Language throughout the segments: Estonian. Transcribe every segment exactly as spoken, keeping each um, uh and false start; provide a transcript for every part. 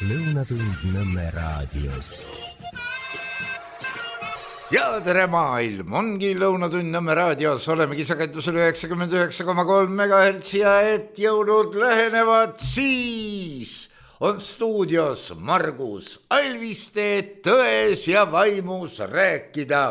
Lõunatund Nõmme raadios. Ja tere maailm, ongi Lõunatund Nõmme raadios, olemegi sagedusel üheksakümmend üheksa koma kolm megahertsi ja et jõulud lähenevad, siis on stuudios Margus Alviste tões ja vaimus rääkida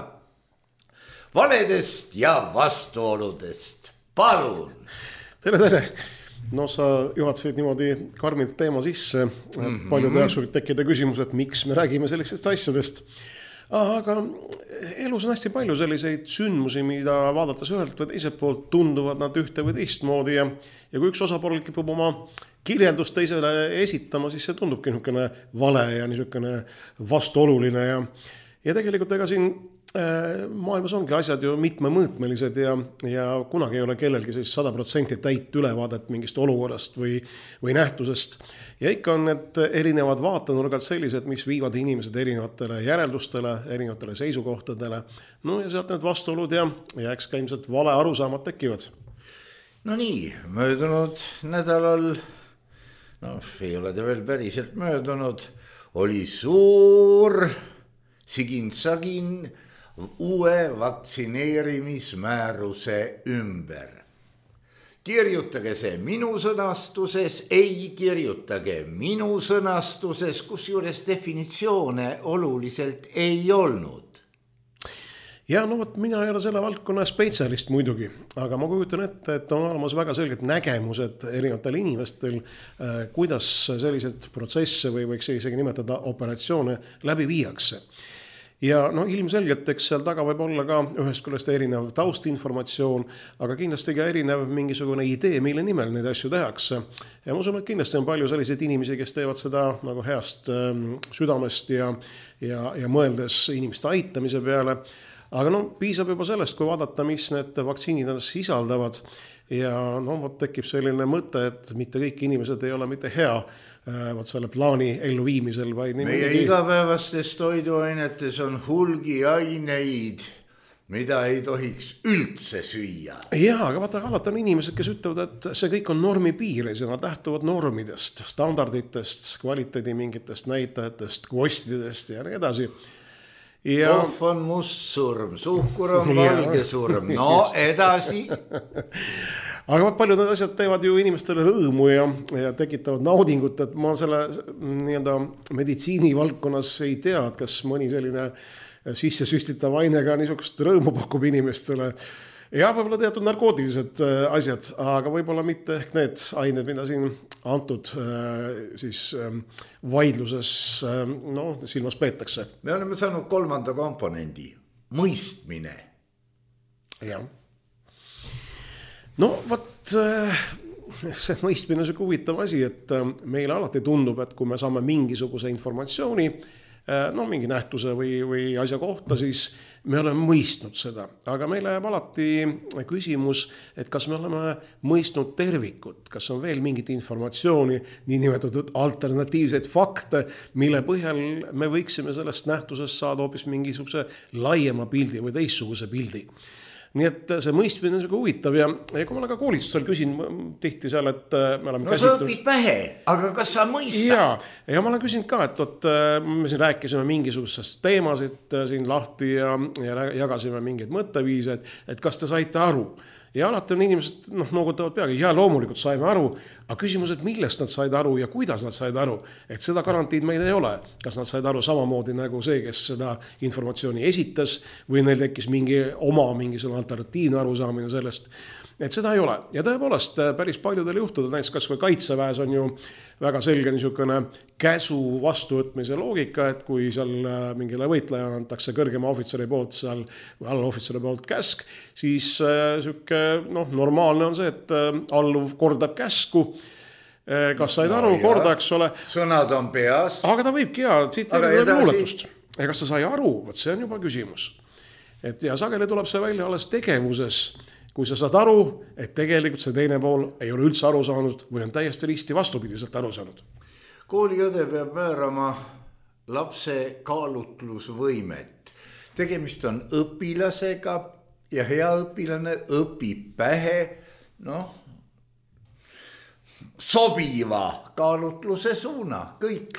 valedest ja vastuoludest. Palun! Tere, tere! No sa juhatasid niimoodi karmilt teema sisse. Mm-hmm. Paljud jaoks võib tekkida küsimus, et miks me räägime sellistest asjadest. Aga elus on hästi palju selliseid sündmusi, mida vaadates ühelt või teiselt poolt tunduvad nad ühte või teistmoodi. Ja, ja kui üks osapool kipub oma kirjeldust teisele esitama, siis see tundubki niisugune vale ja niisugune vastuoluline. Ja, ja tegelikult ega siin maailmas ongi asjad ju mitmemõõtmelised ja, ja kunagi ei ole kellelgi siis sada protsenti täit ülevaadet mingist olukorrast või, või nähtusest. Ja ikka on need erinevad vaatenurgad sellised, mis viivad inimesed erinevatele järeldustele, erinevatele seisukohtadele. No ja sealt need vastuolud ja, ja eks ka ilmselt vale arusaamad tekivad. No nii, möödunud nädalal, no ei ole ta veel päriselt möödunud, oli suur sigin-sagin uue vaktsineerimismääruse ümber. Kirjutage see minu sõnastuses, ei kirjutage minu sõnastuses, kus juures definitsioone oluliselt ei olnud. Ja no võt, mina ei ole selle valdkonna spetsialist muidugi, aga ma kujutan ette, et on olemas väga selged nägemused erinevatel inimestel, kuidas sellised protsesse või võiks isegi nimetada operatsioone läbi viiakse. Ja no ilmselgelt, eks seal taga võib olla ka ühest küljest erinev taustinformatsioon, aga kindlasti ka erinev mingisugune idee, mille nimel neid asju tehakse. Ja ma usun, et kindlasti on palju selliseid inimesi, kes teevad seda nagu heast ähm, südamest ja, ja, ja mõeldes inimeste aitamise peale. Aga no piisab juba sellest, kui vaadata, mis need vaktsiinid sisaldavad. Ja no tekib selline mõte, et mitte kõik inimesed ei ole mitte hea võt selle plaani ellu viimisel. Vaid meie mingi... igapäevastes toiduainetes on hulgi aineid, mida ei tohiks üldse süüa. Jaa, aga vaata, alati on inimesed, kes ütlevad, et see kõik on normi piires ja nad lähtuvad normidest, standarditest, kvaliteedi mingitest näitajatest, kvostidest ja nii edasi. Ja... Kohv on must surm, suhkur on valge surm, no edasi. Aga paljud need asjad teevad ju inimestele rõõmu ja, ja tekitavad naudingut, et ma selle nii-öelda meditsiini valdkonnas ei tea, et kas mõni selline sisse süstitav ainega niisugust rõõmu pakub inimestele. Ja võib-olla teatud narkootilised asjad, aga võib-olla mitte ehk need ained, mida siin antud siis vaidluses no, silmas peetakse. Me oleme saanud kolmanda komponendi, mõistmine. Jah. No võt, see mõistmine on see huvitav asi, et meile alati tundub, et kui me saame mingisuguse informatsiooni, no mingi nähtuse või, või asja kohta, siis me oleme mõistnud seda. Aga meile jääb alati küsimus, et kas me oleme mõistnud tervikut, kas on veel mingit informatsiooni, nii nimetatud alternatiivseid fakte, mille põhjal me võiksime sellest nähtusest saada hoopis mingisuguse laiema pildi või teistsuguse pildi. Nii et see mõistmine on huvitav ja, ja kui ma olen ka koolitustel küsin tihti seal, et me oleme no käsitlenud... sa õpid pähe, aga kas sa mõistad? Ja, ja ma olen küsin ka, et oot, me siin rääkisime mingisugusest teemasid siin lahti ja, ja jagasime mingeid mõtteviise, et, et kas te saite aru? Ja alati on inimesed noh, noogutavad peagi, ja loomulikult saime aru, aga küsimus, et millest nad said aru ja kuidas nad said aru, et seda garantiid meil ei ole. Kas nad said aru samamoodi nagu see, kes seda informatsiooni esitas või neil tekkis mingi oma mingisugune alternatiivne arusaamine sellest, et seda ei ole. Ja tõepoolest päris paljudel juhtudel, näiteks kas või kaitseväes on ju väga selge niisugune käsu vastuvõtmise loogika, et kui seal mingile võitleja antakse kõrgema ohvitseri poolt seal või allohvitseri poolt käsk, siis siuke, noh, normaalne on see, et alluv kordab käsku. Kas said aru, no, korda, eks ole. Sõnad on peas. Aga ta võibki ja siit ei muuletust. Ja kas ta sai aru, võt see on juba küsimus. Et ja sageli tuleb see välja alles tegevuses, kui sa saad aru, et tegelikult see teine pool ei ole üldse aru saanud või on täiesti risti vastupidiselt aru saanud. Kooliõde peab määrama lapse kaalutlusvõimet. Tegemist on õpilasega ja hea õpilane õpib pähe, noh, sobiva kaalutluse suuna, kõik.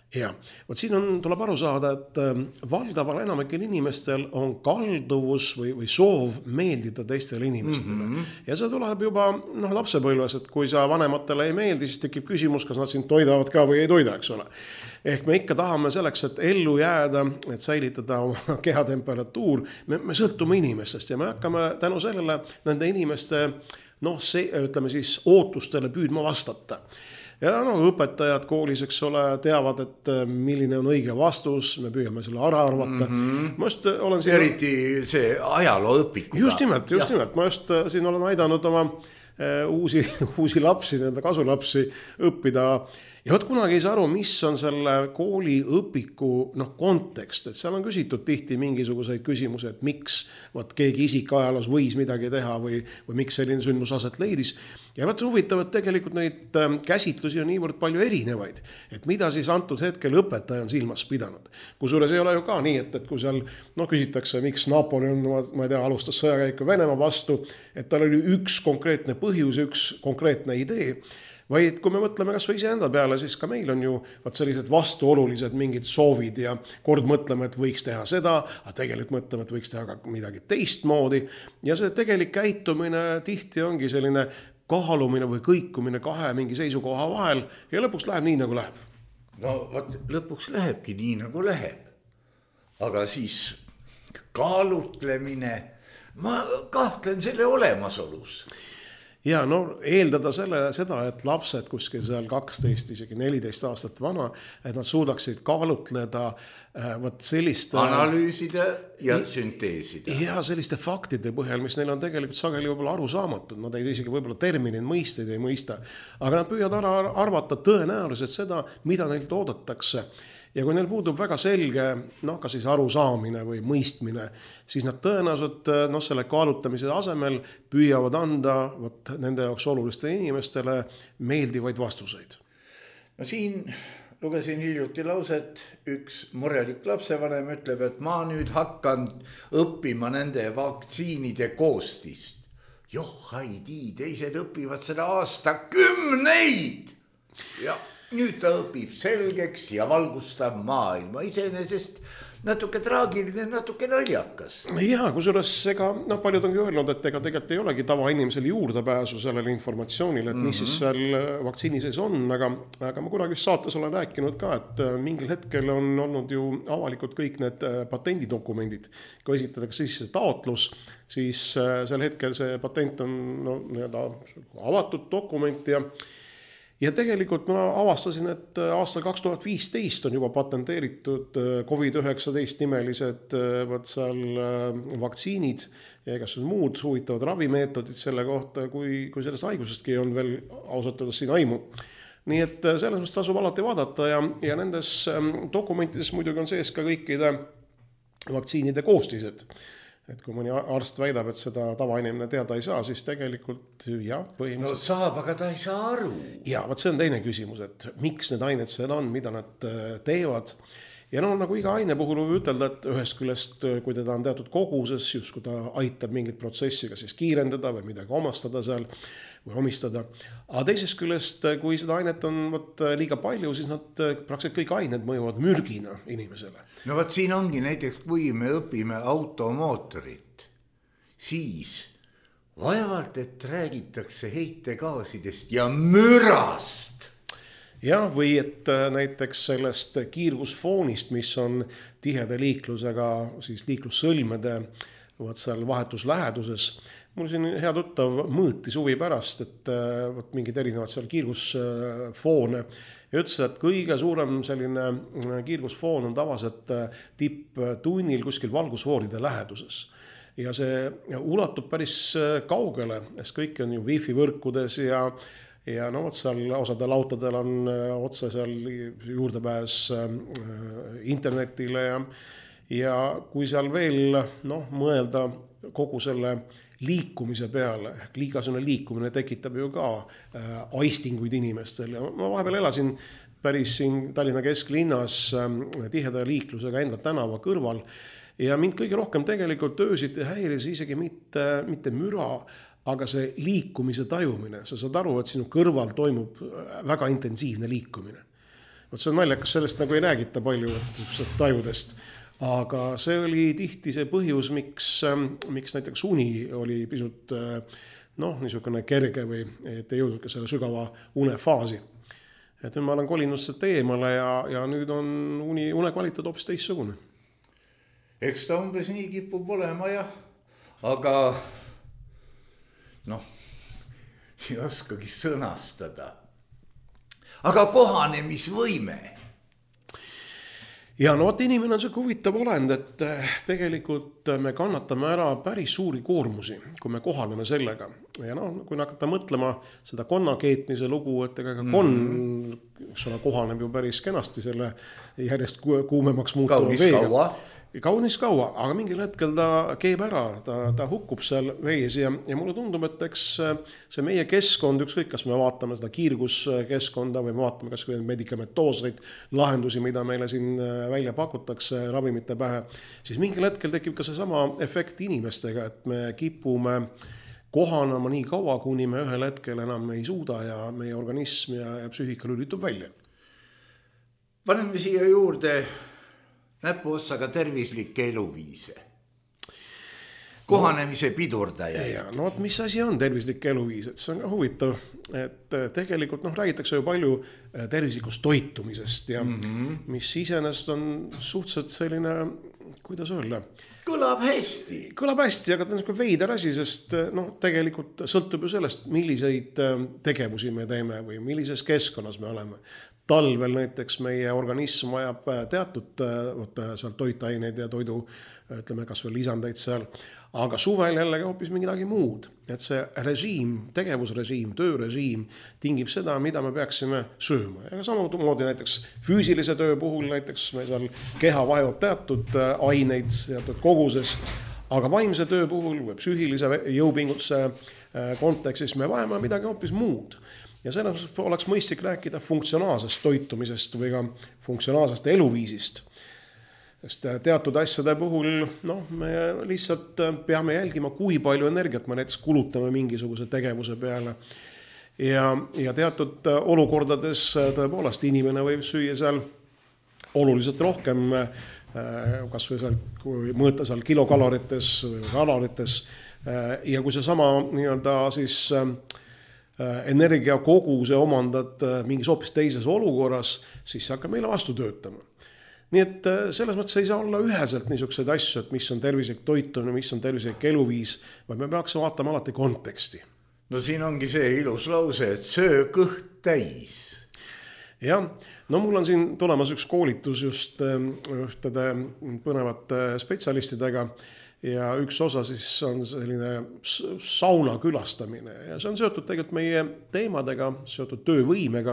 Ja, vot siin on, tuleb aru saada, et valdaval enamikel inimestel on kalduvus või, või soov meeldida teistele inimestele. Mm -hmm. Ja see tuleb juba noh, lapsepõlves, et kui sa vanematele ei meeldi, siis tekib küsimus, kas nad sind toidavad ka või ei toida, eks ole. Ehk me ikka tahame selleks, et ellu jääda, et säilitada oma kehatemperatuur, me, me sõltume inimestest ja me hakkame tänu sellele nende inimeste noh, see, ütleme siis ootustele püüdma vastata. Ja no, õpetajad koolis, eks ole, teavad, et milline on õige vastus, me püüame selle ära arvata. Mm -hmm. Ma just olen siin... Eriti see ajaloo õpikuga. Just nimelt, just ja. nimelt. Ma just siin olen aidanud oma uusi, uusi lapsi, nende kasulapsi õppida. Ja võt kunagi ei saa aru, mis on selle kooli õpiku noh, kontekst, et seal on küsitud tihti mingisuguseid küsimusi, et miks võt, keegi isik ajaloos võis midagi teha või, või miks selline sündmus aset leidis. Ja võt huvitav, et tegelikult neid käsitlusi on niivõrd palju erinevaid, et mida siis antud hetkel õpetaja on silmas pidanud. Kusjuures ei ole ju ka nii, et, et kui seal no, küsitakse, miks Napoleon, ma ei tea, alustas sõjakäiku Venemaa vastu, et tal oli üks konkreetne põhjus, üks konkreetne idee, vaid kui me mõtleme kas või iseenda peale, siis ka meil on ju vaat sellised vastuolulised mingid soovid ja kord mõtleme, et võiks teha seda, aga tegelikult mõtleme, et võiks teha ka midagi teistmoodi. Ja see tegelik käitumine tihti ongi selline kaalumine või kõikumine kahe mingi seisukoha vahel ja lõpuks läheb nii, nagu läheb. No võt, lõpuks lähebki nii, nagu läheb. Aga siis kaalutlemine, ma kahtlen selle olemasolus. Ja no eeldada selle, seda, et lapsed kuskil seal kaksteist, isegi neliteist aastat vana, et nad suudaksid kaalutleda võt selliste... Analüüsida ja sünteesida. Ja selliste faktide põhjal, mis neil on tegelikult sageli võib-olla aru saamatud. Nad ei isegi võib-olla terminid mõisteid ei mõista. Aga nad püüavad ära arvata tõenäoliselt seda, mida neilt oodatakse. Ja kui neil puudub väga selge, noh, ka siis arusaamine või mõistmine, siis nad tõenäoliselt noh, selle kaalutamise asemel püüavad anda võt, nende jaoks oluliste inimestele meeldivaid vastuseid. No siin lugesin hiljuti lauset, üks murelik lapsevanem ütleb, et ma nüüd hakkan õppima nende vaktsiinide koostist. Joh, haidi, teised õpivad seda aasta kümneid. Ja nüüd ta õpib selgeks ja valgustab maailma. Iseenesest natuke traagiline, natuke naljakas. Ja, kusjuures ega, noh, paljud ongi öelnud, et ega tegelikult ei olegi tavainimesel juurdepääsu sellele informatsioonile, et mis mm -hmm. siis seal vaktsiini sees on, aga, aga ma kunagi saates olen rääkinud ka, et mingil hetkel on olnud ju avalikud kõik need patendidokumendid. Kui esitatakse sisse taotlus, siis sel hetkel see patent on no, nii-öelda avatud dokument ja Ja tegelikult ma avastasin, et aastal kaks tuhat viisteist on juba patenteeritud covid üheksateist nimelised võt seal vaktsiinid ja igasugused muud huvitavad ravimeetodid selle kohta, kui, kui sellest haigusestki on veel ausalt öeldes siin aimu. Nii et selles mõttes tasub alati vaadata ja, ja nendes dokumentides muidugi on sees ka kõikide vaktsiinide koostised. Et kui mõni arst väidab, et seda tavainimene teada ei saa, siis tegelikult jah, põhimõtteliselt... No saab, aga ta ei saa aru. Ja, vaat see on teine küsimus, et miks need ained seal on, mida nad teevad. Ja no nagu iga aine puhul võib ütelda, et ühest küljest, kui teda on teatud koguses, just kui ta aitab mingit protsessi ka siis kiirendada või midagi omastada seal või omistada. Aga teisest küljest, kui seda ainet on võt, liiga palju, siis nad praktiliselt kõik ained mõjuvad mürgina inimesele. No vaat siin ongi näiteks, kui me õpime automootorit, siis vaevalt, et räägitakse heitegaasidest ja mürast. Ja, või et näiteks sellest kiirgusfoonist, mis on tiheda liiklusega, siis liiklussõlmede võt seal vahetusläheduses. Mul siin hea tuttav mõõti suvi pärast, et võt, mingid erinevad seal kiirgusfoone ja ütles, et kõige suurem selline kiirgusfoon on tavaliselt tipptunnil kuskil valgusfooride läheduses. Ja see ulatub päris kaugele, sest kõik on ju wifi võrkudes ja Ja no, seal osadel autodel on otse seal juurdepääs internetile ja, ja kui seal veel no, mõelda kogu selle liikumise peale, liigasune liikumine tekitab ju ka äh, aistinguid inimestel ja ma vahepeal elasin päris siin Tallinna kesklinnas äh, tiheda liiklusega enda tänava kõrval ja mind kõige rohkem tegelikult öösiti häiris isegi mitte, mitte müra, aga see liikumise tajumine, sa saad aru, et sinu kõrval toimub väga intensiivne liikumine. Vot see on naljakas, sellest nagu ei räägita palju tajudest, aga see oli tihti see põhjus, miks, miks näiteks uni oli pisut noh, niisugune kerge või et ei jõudnud ka selle sügava unefaasi. Et nüüd ma olen kolinud seda eemale ja, ja nüüd on uni, une kvaliteet hoopis teissugune. Eks ta umbes nii kipub olema jah, aga noh, ei oskagi sõnastada. Aga kohanemisvõime. Ja no, inimene on see huvitav olend, et tegelikult me kannatame ära päris suuri koormusi, kui me kohaneme sellega. Ja no, kui hakata mõtlema seda konna keetmise lugu, et ega konn mm-hmm. ole, kohaneb ju päris kenasti selle järjest kuumemaks muutuva kaunis veega. Kaua. Kaunis kaua, aga mingil hetkel ta keeb ära, ta, ta hukkub seal vees ja, ja mulle tundub, et eks see meie keskkond, ükskõik, kas me vaatame seda kiirguskeskkonda või me vaatame kas või medikamentooseid lahendusi, mida meile siin välja pakutakse ravimite pähe, siis mingil hetkel tekib ka see sama efekt inimestega, et me kipume kohanema nii kaua, kuni me ühel hetkel enam ei suuda ja meie organism ja, ja psüühika lülitub välja. Paneme siia juurde näpu otsaga tervislikke eluviise. Kohanemise pidurdaja. Ja, no mis asi on tervislik eluviis? Et see on ka huvitav, et tegelikult noh, räägitakse ju palju tervislikust toitumisest ja mm-hmm. mis iseenesest on suhteliselt selline, kuidas öelda? Kõlab hästi. Kõlab hästi, aga ta on veider asi, sest noh, tegelikult sõltub ju sellest, milliseid tegevusi me teeme või millises keskkonnas me oleme. Talvel näiteks meie organism vajab teatud seal toitaineid ja toidu, ütleme kas või lisandeid seal, aga suvel jällegi hoopis midagi muud. Et see režiim, tegevusrežiim, töörežiim tingib seda, mida me peaksime sööma. Ja samamoodi näiteks füüsilise töö puhul näiteks me seal keha vajab teatud aineid teatud koguses, aga vaimse töö puhul või psüühilise jõupingutuse kontekstis me vajame midagi hoopis muud. Ja selles oleks mõistlik rääkida funktsionaalsest toitumisest või ka funktsionaalsest eluviisist. Sest teatud asjade puhul noh, me lihtsalt peame jälgima, kui palju energiat me näiteks kulutame mingisuguse tegevuse peale. Ja, ja teatud olukordades tõepoolest inimene võib süüa seal oluliselt rohkem, kas või seal, kui mõõta seal kilokalorites või kalorites. Ja kui see sama nii-öelda siis energia koguse omandad mingis hoopis teises olukorras, siis see hakkab meile vastu töötama. Nii et selles mõttes ei saa olla üheselt niisuguseid asju, et mis on tervislik toitumine, mis on tervislik eluviis, vaid me peaks vaatama alati konteksti. No siin ongi see ilus lause, et söö kõht täis. Jah, no mul on siin tulemas üks koolitus just ühtede põnevate spetsialistidega, ja üks osa siis on selline sauna külastamine ja see on seotud tegelikult meie teemadega, seotud töövõimega.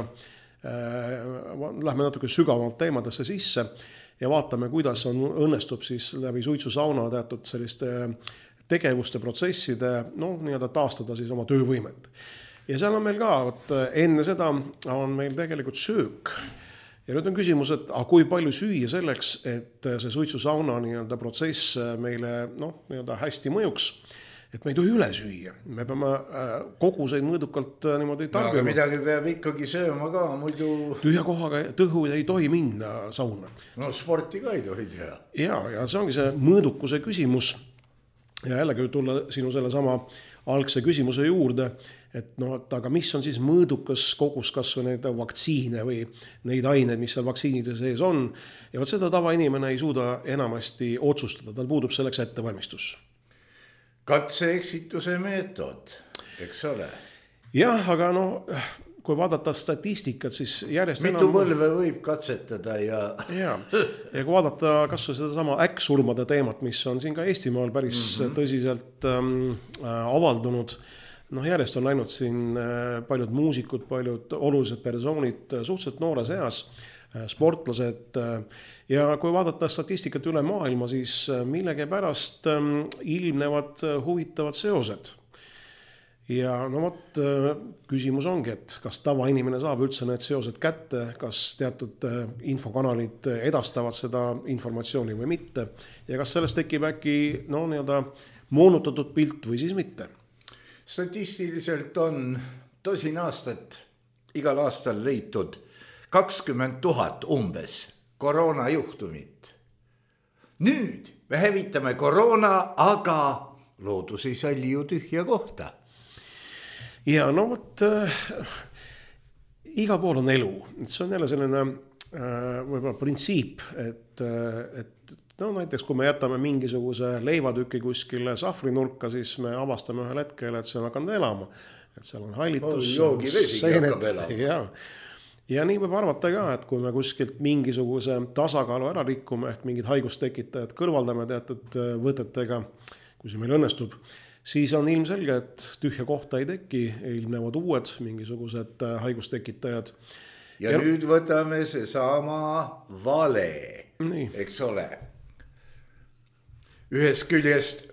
Lähme natuke sügavalt teemadesse sisse ja vaatame, kuidas on õnnestub siis läbi suitsusauna teatud selliste tegevuste, protsesside, no nii-öelda taastada siis oma töövõimet. Ja seal on meil ka, et enne seda on meil tegelikult söök. Ja nüüd on küsimus, et a, kui palju süüa selleks, et see suitsusauna nii-öelda protsess meile no, nii-öelda hästi mõjuks, et me ei tohi üle süüa. Me peame koguseid mõõdukalt niimoodi tarbima. Aga midagi peab ikkagi sööma ka, muidu... Tühja kohaga tõhu ei tohi minna sauna. No sporti ka ei tohi teha. Ja, ja see ongi see mõõdukuse küsimus. Ja jällegi tulla sinu selle sama algse küsimuse juurde, et no, et aga mis on siis mõõdukas kogus kas või neid vaktsiine või neid aineid, mis seal vaktsiinide sees on. Ja võt seda tava inimene ei suuda enamasti otsustada, tal puudub selleks ettevalmistus. Katse-eksituse meetod, eks ole? Jah, aga no, kui vaadata statistikat, siis järjest mitu enam... põlve võib katsetada ja... ja, ja kui vaadata kas või seda sama äkksurmade teemat, mis on siin ka Eestimaal päris mm-hmm. tõsiselt ähm, avaldunud, noh, järjest on läinud siin paljud muusikud, paljud olulised persoonid suhteliselt noores eas, sportlased ja kui vaadata statistikat üle maailma, siis millegi pärast ilmnevad huvitavad seosed. Ja no võt, küsimus ongi, et kas tavainimene saab üldse need seosed kätte, kas teatud infokanalid edastavad seda informatsiooni või mitte ja kas sellest tekib äkki no, nii-öelda moonutatud pilt või siis mitte. Statistiliselt on tosin aastat igal aastal leitud kakskümmend tuhat umbes koroonajuhtumit. Nüüd me hävitame koroona, aga loodus ei salli ju tühja kohta. Ja no vot äh, igal pool on elu. See on jälle selline äh, võib-olla printsiip, et, et no näiteks kui me jätame mingisuguse leivatüki kuskile sahvrinurka, siis me avastame ühel hetkel, et see on hakanud elama. Et seal on hallitus, oh, seened. Ja. ja nii võib arvata ka, et kui me kuskilt mingisuguse tasakaalu ära rikkume, ehk mingid haigustekitajad kõrvaldame teatud võtetega, kui see meil õnnestub, siis on ilmselge, et tühja kohta ei teki, ilmnevad uued mingisugused haigustekitajad. Ja, ja nüüd võtame see sama vale, nii. Eks ole. Ühest küljest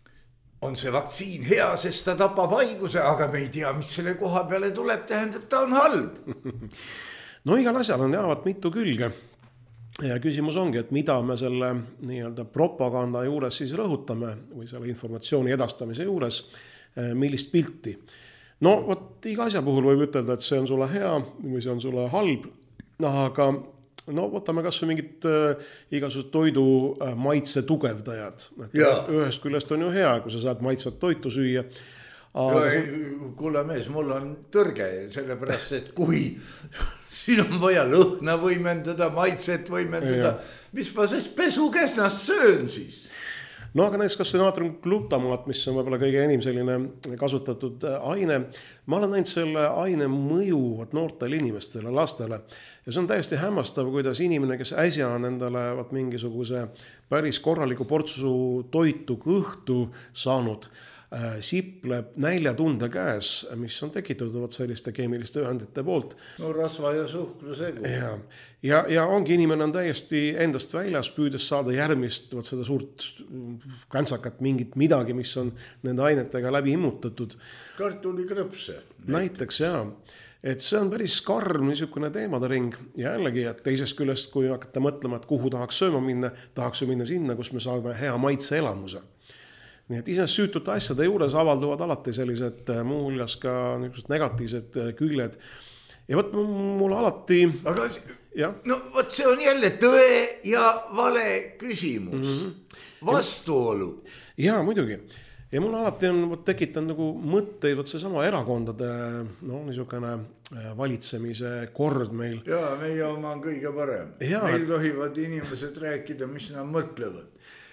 on see vaktsiin hea, sest ta tapab haiguse, aga me ei tea, mis selle koha peale tuleb, tähendab, ta on halb. No igal asjal on jäävat mitu külge. Ja küsimus ongi, et mida me selle nii-öelda propaganda juures siis rõhutame või selle informatsiooni edastamise juures, millist pilti. No võt, iga asja puhul võib ütelda, et see on sulle hea või see on sulle halb, aga no võtame kas või mingid äh, igasugused toidu äh, maitse tugevdajad. Ühest küljest on ju hea, kui sa saad maitsvat toitu süüa. Aga... Kuule mees, mul on tõrge, sellepärast, et kui siin on vaja lõhna võimendada, maitset võimendada, mis ma sest pesukesnast söön siis? No aga näiteks kas see naatriumglutamaat, mis on võib-olla kõige enim selline kasutatud aine, ma olen näinud selle aine mõju noortele inimestele, lastele. Ja see on täiesti hämmastav, kuidas inimene, kes äsja on endale vaat, mingisuguse päris korraliku portsu toitu kõhtu saanud, äh, sipleb näljatunde käes, mis on tekitatud vaat, selliste keemiliste ühendite poolt. No rasva ja suhkrusegu. Ja, ja, ja ongi inimene on täiesti endast väljas, püüdes saada järgmist vaat, seda suurt kantsakat mingit midagi, mis on nende ainetega läbi immutatud. Kartulikrõpse. Näiteks, jaa. Et see on päris karm niisugune teemade ring ja jällegi, et teisest küljest, kui hakata mõtlema, et kuhu tahaks sööma minna, tahaks ju minna sinna, kus me saame hea maitse elamuse. Nii et isest süütute asjade juures avalduvad alati sellised muu hulgas ka negatiivsed küljed. Ja võt mul alati... Aga ja? No võt see on jälle tõe ja vale küsimus. Mm-hmm. Vastuolu. Jaa, muidugi. Ja mul alati on tekitanud nagu mõtteid, võt see sama erakondade no, niisugune valitsemise kord meil. Jaa, meie oma on kõige parem. Ja, meil et... tohivad inimesed rääkida, mis nad mõtlevad.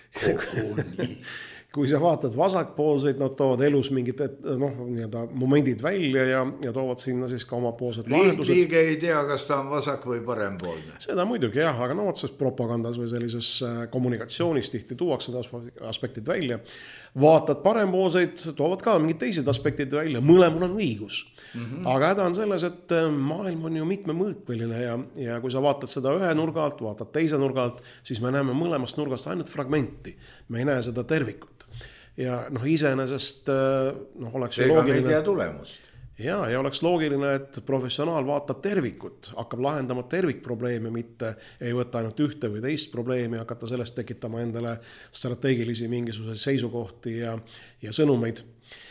Koguni. Kui sa vaatad vasakpoolseid, nad toovad elus mingid noh, momendid välja ja, ja toovad sinna siis ka omapoolsed lahendused. Liige ei tea, kas ta on vasak või parempoolne. Seda muidugi jah, aga no otses propagandas või sellises kommunikatsioonis tihti tuuakse aspektid välja. Vaatad parempoolseid, toovad ka mingid teised aspektid välja, mõlemul on õigus. Mm-hmm. Aga häda on selles, et maailm on ju mitmemõõtmeline ja, ja kui sa vaatad seda ühe nurga alt, vaatad teise nurga alt, siis me näeme mõlemast nurgast ainult fragmenti. Me ei näe seda tervikut. Ja noh, iseenesest noh, oleks Seega loogiline... Seega tulemust. Ja, ja oleks loogiline, et professionaal vaatab tervikut, hakkab lahendama tervikprobleeme, mitte ei võta ainult ühte või teist probleemi, hakata sellest tekitama endale strateegilisi mingisuguseid seisukohti ja, ja sõnumeid.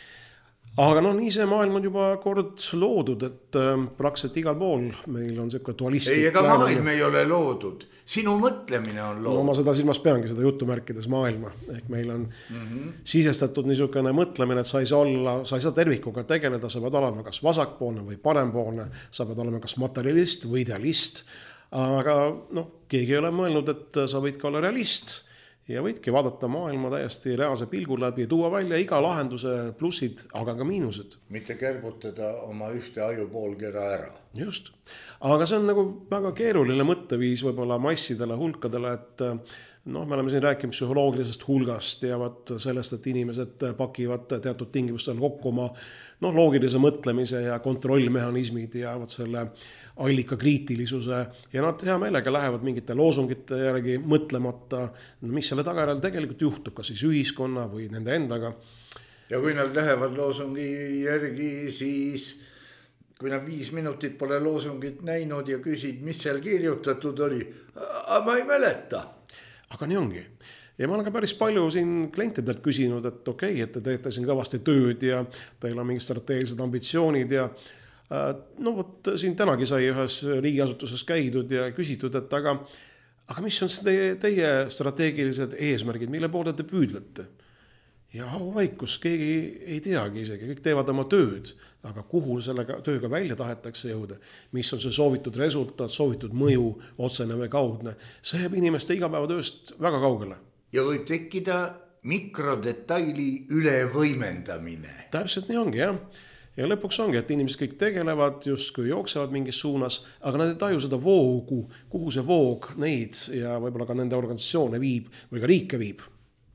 Aga no nii see maailm on juba kord loodud, et äh, praktiliselt igal pool meil on selline dualistlik. Ei, ega maailm ei ole loodud. Sinu mõtlemine on loodud. No ma seda silmas peangi, seda jutumärkides maailma. Ehk meil on mm-hmm. sisestatud niisugune mõtlemine, et sa ei saa olla, sa ei saa tervikuga tegeleda, sa pead olema kas vasakpoolne või parempoolne, sa pead olema kas materialist või idealist. Aga noh, keegi ei ole mõelnud, et sa võid ka olla realist. Ja võidki vaadata maailma täiesti reaalse pilgu läbi ja tuua välja iga lahenduse plussid, aga ka miinused. Mitte kärbutada oma ühte ajupoolkera ära. Just. Aga see on nagu väga keeruline mõtteviis võib-olla massidele, hulkadele, et noh, me oleme siin rääkinud psühholoogilisest hulgast ja vaat sellest, et inimesed pakivad teatud tingimustel kokku oma noh, loogilise mõtlemise ja kontrollmehhanismid ja vaat selle allika kriitilisuse ja nad hea meelega lähevad mingite loosungite järgi mõtlemata, mis selle tagajärjel tegelikult juhtub, kas siis ühiskonna või nende endaga. Ja kui nad lähevad loosungi järgi, siis kui nad viis minutit pole loosungit näinud ja küsid, mis seal kirjutatud oli, aga ma ei mäleta. Aga nii ongi. Ja ma olen ka päris palju siin klientidelt küsinud, et okei, okay, et te teete siin kõvasti tööd ja teil on mingid strateegilised ambitsioonid ja No võt, siin tänagi sai ühes riigiasutuses käidud ja küsitud, et aga, aga mis on teie, teie strateegilised eesmärgid, mille poole te püüdlete? Ja vaikus, keegi ei teagi isegi, kõik teevad oma tööd, aga kuhu sellega tööga välja tahetakse jõuda, mis on see soovitud resultaat, soovitud mõju, otsene või kaudne, see jääb inimeste igapäevatööst väga kaugele. Ja võib tekkida mikrodetaili ülevõimendamine. Täpselt nii ongi, jah. Ja lõpuks ongi, et inimesed kõik tegelevad, justkui jooksevad mingis suunas, aga nad ei taju seda voogu, kuhu see voog neid ja võib-olla ka nende organisatsioone viib või ka riike viib.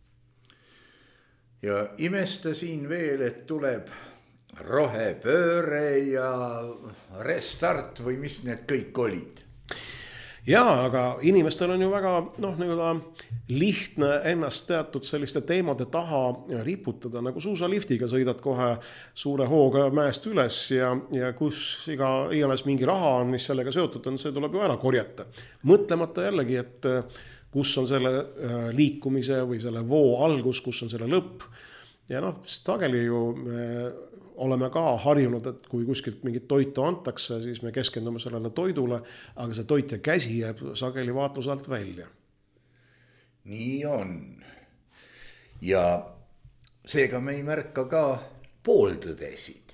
Ja imesta siin veel, et tuleb rohepööre ja restart või mis need kõik olid. Jaa, aga inimestel on ju väga noh, nagu lihtne ennast teatud selliste teemade taha riputada, nagu suusaliftiga sõidad kohe suure hooga mäest üles ja, ja kus iga iganes mingi raha on, mis sellega seotud on, see tuleb ju ära korjata. Mõtlemata jällegi, et kus on selle liikumise või selle voo algus, kus on selle lõpp. Ja noh, sageli ju me oleme ka harjunud, et kui kuskilt mingit toitu antakse, siis me keskendume sellele toidule, aga see toit ja käsi jääb sageli vaatluse alt välja. Nii on. Ja seega me ei märka ka pooltõdesid.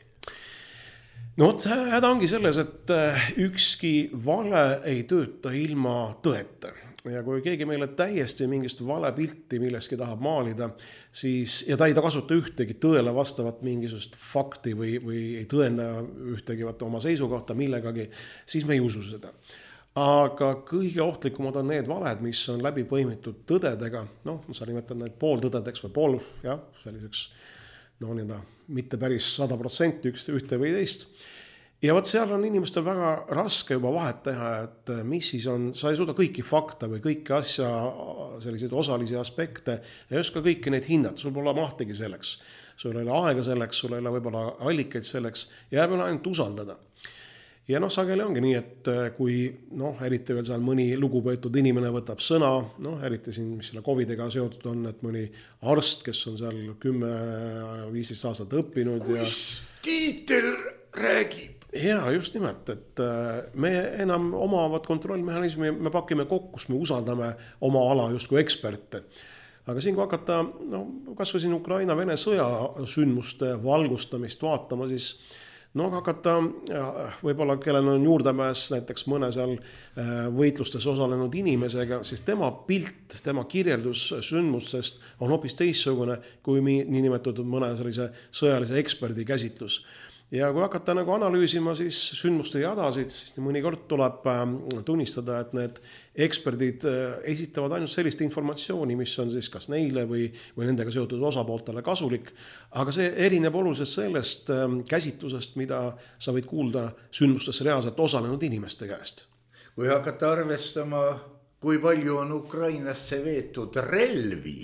No häda ongi selles, et ükski vale ei tööta ilma tõeta. Ja kui keegi meile täiesti mingist vale pilti milleski tahab maalida, siis, ja ta ei ta kasuta ühtegi tõele vastavat mingisugust fakti või, või ei tõenda ühtegi oma seisukohta millegagi, siis me ei usu seda. Aga kõige ohtlikumad on need valed, mis on läbi põimitud tõdedega, noh, sa nimetad need pooltõdedeks või pool, jah, selliseks, no nii-öelda mitte päris sada protsenti üks, ühte või teist. Ja võt seal on inimestel väga raske juba vahet teha, et mis siis on, sa ei suuda kõiki fakta või kõiki asja, selliseid osalisi aspekte ja just ka kõiki neid hinnata, sul pole mahtegi selleks. Sul ei ole aega selleks, sul ei ole võib-olla allikaid selleks, jääb ainult usaldada. Ja noh, sageli ongi nii, et kui noh, eriti veel seal mõni lugupeetud inimene võtab sõna, noh, eriti siin, mis selle covidiga seotud on, et mõni arst, kes on seal kümme viisteist aastat õppinud. Kus ja tiitel räägib? Ja just nimelt, et me enam omavad kontrollmehhanismi, me pakime kokku, kus me usaldame oma ala justkui eksperte. Aga siin kui hakata, no, kas või siin Ukraina-Vene sõja sündmuste valgustamist vaatama, siis no hakata võib-olla, kellel on juurdepääs näiteks mõne seal võitlustes osalenud inimesega, siis tema pilt, tema kirjeldus sündmustest on hoopis teissugune kui niinimetatud mõne sellise sõjalise eksperdi käsitlus. Ja kui hakata nagu analüüsima siis sündmuste jadasid, siis mõnikord tuleb tunnistada, et need eksperdid esitavad ainult sellist informatsiooni, mis on siis kas neile või, või nendega seotud osapooltele kasulik, aga see erineb oluliselt sellest käsitlusest, mida sa võid kuulda sündmustes reaalselt osalenud inimeste käest. Kui hakata arvestama, kui palju on Ukrainasse veetud relvi?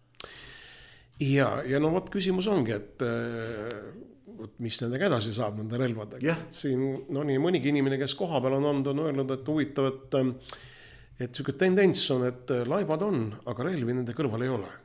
Ja, ja no võt küsimus ongi, et mis nendega edasi saab nende relvadega. Yeah. Siin no nii mõnigi inimene, kes koha peal on olnud, on öelnud, et huvitav, et, et selline tendents on, et laibad on, aga relvi nende kõrval ei ole.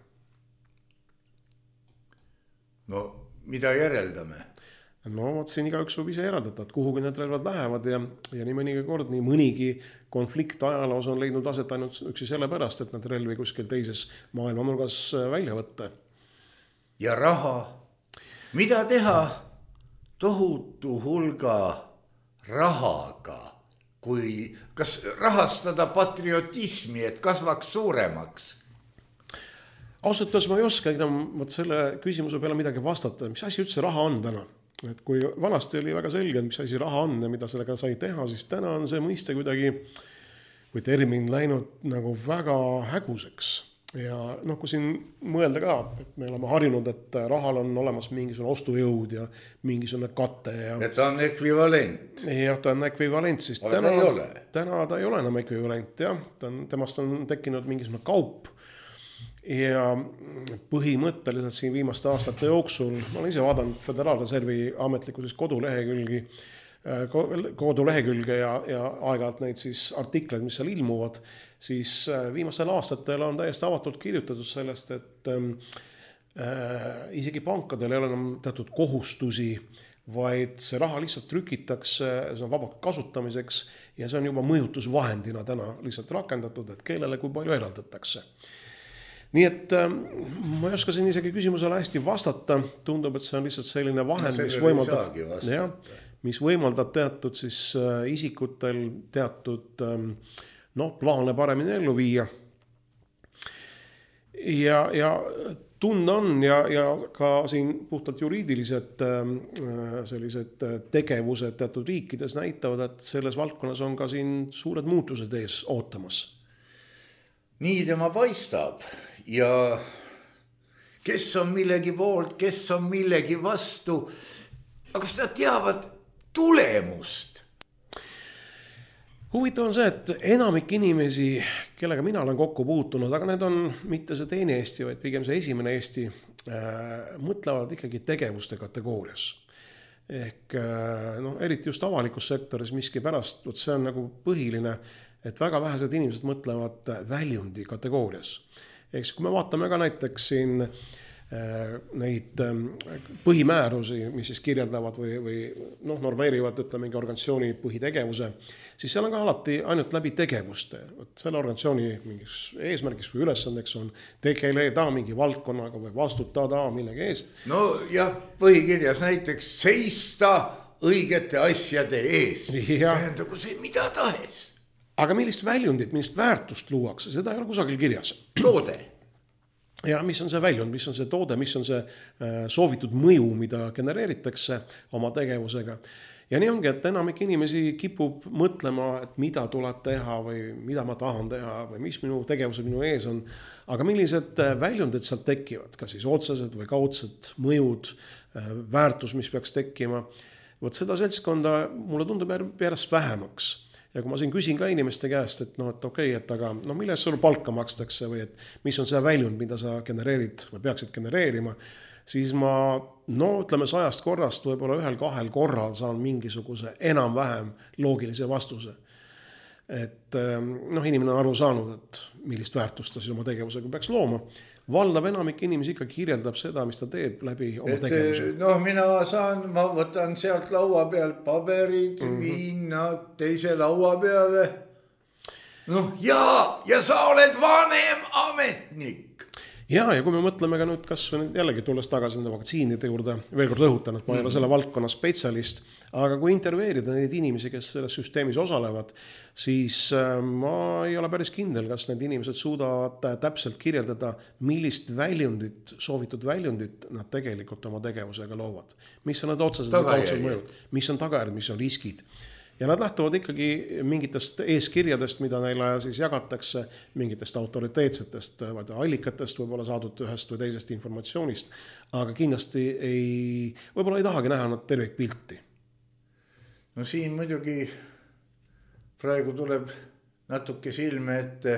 No, mida järeldame? No, võt siin igaüks võib ise järeldada, et kuhugi need relvad lähevad ja, ja nii mõnigi kord, nii mõnigi konflikt ajaloos on leidnud aset ainult üksi selle pärast, et need relvi kuskil teises maailmanurgas välja võtta. Ja raha? Mida teha tohutu hulga rahaga, kui kas rahastada patriotismi, et kasvaks suuremaks? Ausalt ma ei oska enam selle küsimuse peale midagi vastata, mis asi üldse raha on täna. Et kui vanasti oli väga selge, mis asi raha on ja mida sellega sai teha, siis täna on see mõiste kuidagi või termin läinud nagu väga häguseks. Ja noh, kui siin mõelda ka, et me oleme harjunud, et rahal on olemas mingisugune ostujõud ja mingisugune kate. Ja et ta on ekvivalent. Ja ta on ekvivalent, siis aga täna, ta ei ole. Täna ta ei ole enam ekvivalent, jah. Ta on, temast on tekkinud mingisugune kaup. Ja põhimõtteliselt siin viimaste aastate jooksul, ma olen ise vaadanud Föderaalreservi ametliku siis kodulehekülgi, kodulehekülge ja, ja aeg-ajalt neid siis artikleid, mis seal ilmuvad, siis viimastel aastatel on täiesti avatult kirjutatud sellest, et äh, isegi pankadel ei ole enam teatud kohustusi vaid see raha lihtsalt trükitakse, see on vaba kasutamiseks ja see on juba mõjutusvahendina täna lihtsalt rakendatud, et kellele kui palju eraldatakse. Nii et ma ei oska siin isegi küsimusele hästi vastata, tundub, et see on lihtsalt selline vahend, no, mis võimaldab, ja, mis võimaldab teatud siis isikutel teatud no, plaane paremini ellu viia. Ja, ja tunda on ja, ja ka siin puhtalt juriidilised sellised tegevused teatud riikides näitavad, et selles valdkonnas on ka siin suured muutused ees ootamas. Nii tema paistab ja kes on millegi poolt, kes on millegi vastu, aga kas nad teavad tulemust? Huvitav on see, et enamik inimesi, kellega mina olen kokku puutunud, aga need on mitte see teine Eesti, vaid pigem see esimene Eesti, äh, mõtlevad ikkagi tegevuste kategoorias. Ehk äh, no, eriti just avalikus sektoris miski pärast, võt see on nagu põhiline, et väga vähesed inimesed mõtlevad väljundi kategoorias. Ehk kui me vaatame ka näiteks siin neid põhimäärusi, mis siis kirjeldavad või, või noh, normeerivad ütle, mingi organisatsiooni põhitegevuse, siis seal on ka alati ainult läbi tegevuste. Selle organisatsiooni mingis eesmärgis või ülesandeks on tegeleda mingi valdkonnaga või vastutada millegi eest. No jah, põhikirjas näiteks seista õigete asjade eest. Tähendagu see mida tahes. Aga millist väljundit, millist väärtust luuakse, seda ei ole kusagil kirjas. Toode. Ja mis on see väljund, mis on see toode, mis on see soovitud mõju, mida genereeritakse oma tegevusega. Ja nii ongi, et enamik inimesi kipub mõtlema, et mida tuleb teha või mida ma tahan teha või mis minu tegevused minu ees on. Aga millised väljundid sealt tekivad, kas siis otsesed või kaudsed mõjud, väärtus, mis peaks tekkima. Võt seda seltskonda mulle tundub järjest vähemaks. Ja kui ma siin küsin ka inimeste käest, et, no, et okei, et aga no, mille eest sul palka makstakse või et mis on see väljund, mida sa genereerid või peaksid genereerima, siis ma no, ütleme sajast korrast võib-olla ühel kahel korral saan mingisuguse enam-vähem loogilise vastuse. Et noh, inimene on aru saanud, et millist väärtust ta siis oma tegevusega peaks looma. Valdav enamik inimesi ikka kirjeldab seda, mis ta teeb läbi oma et, tegevuse. Noh, mina saan, ma võtan sealt laua peal paberid, mm-hmm. viina teise laua peale. Noh, ja, ja sa oled vanem ametnik. Ja, ja kui me mõtleme ka nüüd, kas jällegi tulles tagasi nende vaktsiinide juurde, veel kord rõhutan, et ma ei ole selle valdkonna spetsialist, aga kui intervjueerida neid inimesi, kes selles süsteemis osalevad, siis ma ei ole päris kindel, kas need inimesed suudavad täpselt kirjeldada, millist väljundit, soovitud väljundit nad tegelikult oma tegevusega loovad. Mis on need otsesed või kaudsed mõjud, mis on tagajärjed, mis on riskid. Ja nad lähtuvad ikkagi mingitest eeskirjadest, mida neile siis jagatakse, mingitest autoriteetsetest allikatest, võib-olla saadud ühest või teisest informatsioonist, aga kindlasti ei, võib-olla ei tahagi näha nad tervik pilti. No siin muidugi praegu tuleb natuke silme ette,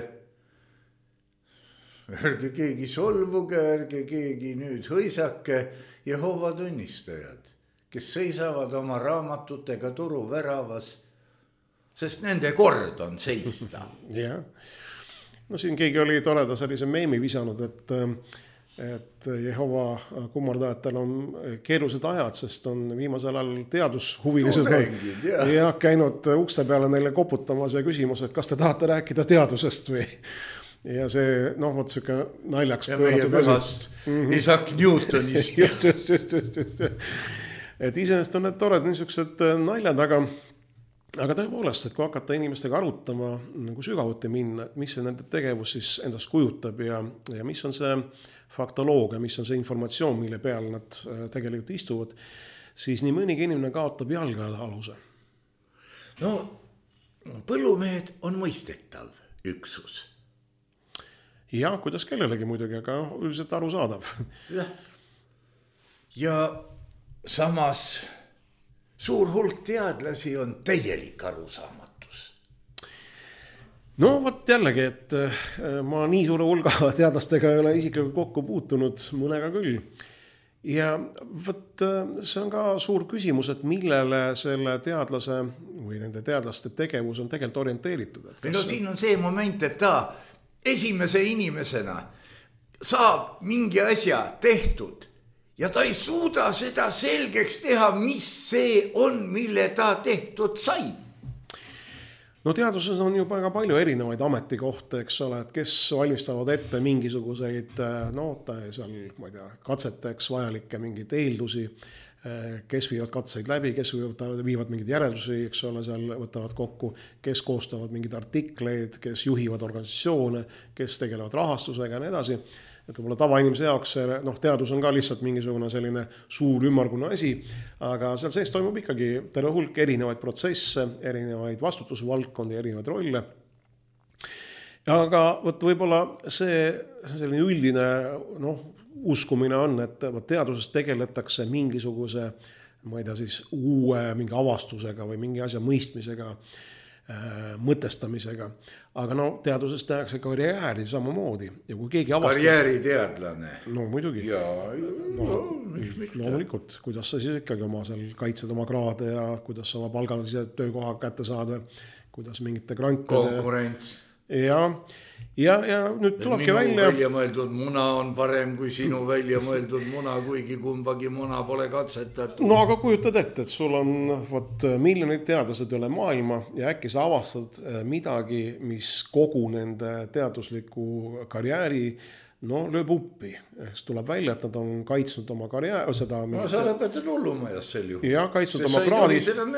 ärge keegi solvuge, ärge keegi nüüd hõisake Jehova tunnistajad, kes seisavad oma raamatutega turu väravas, sest nende kord on seista. Ja. No siin keegi oli toreda sellise meemi visanud, et, et Jehova kummardajatel on keerulised ajad, sest on viimasel ajal teadushuvilised Tudengid, ja. ja käinud ukse peale neile koputamas ja küsimus, et kas te tahate rääkida teadusest või... Ja see, noh, võt süke naljaks. Ja meie pühast mm-hmm. Isaac Newtonist. just, just, just, just, just. Et iseenesest on need tored niisugused naljad, aga, aga tõepoolest, et kui hakata inimestega arutama, nagu sügavuti minna, et mis see nende tegevus siis endast kujutab ja, ja mis on see faktoloogia, mis on see informatsioon, mille peal nad tegelikult istuvad, siis nii mõnigi inimene kaotab jalga aluse. No, põllumehed on mõistetav üksus. Ja, kuidas kellelegi muidugi, aga üldiselt aru saadav. Ja, ja samas suur hulk teadlasi on täielik arusaamatus. No võt jällegi, et ma nii suure hulga teadlastega ei ole isiklikult kokku puutunud, mõnega küll. Ja võt, see on ka suur küsimus, et millele selle teadlase või nende teadlaste tegevus on tegelikult orienteeritud. Et kas... No siin on see moment, et ta esimese inimesena saab mingi asja tehtud ja ta ei suuda seda selgeks teha, mis see on, mille ta tehtud sai. No teaduses on ju väga palju erinevaid ametikohti, eks ole, et kes valmistavad ette mingisuguseid, no ta seal, ma ei tea, katseteks vajalikke mingeid eeldusi, kes viivad katseid läbi, kes viivad mingeid järeldusi, eks ole, seal võtavad kokku, kes koostavad mingeid artikleid, kes juhivad organisatsioone, kes tegelevad rahastusega ja nii edasi. Et võib-olla tavainimese jaoks noh, teadus on ka lihtsalt mingisugune selline suur ümmargune asi, aga seal sees toimub ikkagi terve hulk erinevaid protsesse, erinevaid vastutusvaldkondi, erinevaid rolle. Aga võt, võib-olla see selline üldine noh, uskumine on, et teaduses tegeletakse mingisuguse, ma ei tea siis, uue mingi avastusega või mingi asja mõistmisega, mõtestamisega. Aga no teaduses tehakse karjääri samamoodi. Ja kui keegi avastab... Karjääriteadlane. No muidugi. Ja, no, no, loomulikult. Kuidas sa siis ikkagi oma seal kaitsed oma kraade ja kuidas sa oma palgalise töökoha kätte saad või kuidas mingite grantide... Konkurents. Ja, ja, ja nüüd tulebki minu välja... välja mõeldud muna on parem kui sinu välja mõeldud muna, kuigi kumbagi muna pole katsetatud. No aga kujutad ette, et sul on võt, miljonid teadlased üle maailma ja äkki sa avastad midagi, mis kogu nende teadusliku karjääri no lööb uppi. Ehk tuleb välja, et nad on kaitsnud oma karjääri... Seda no sa lõpetad hullumajas sel juhul. Ja kaitsnud oma kraadi...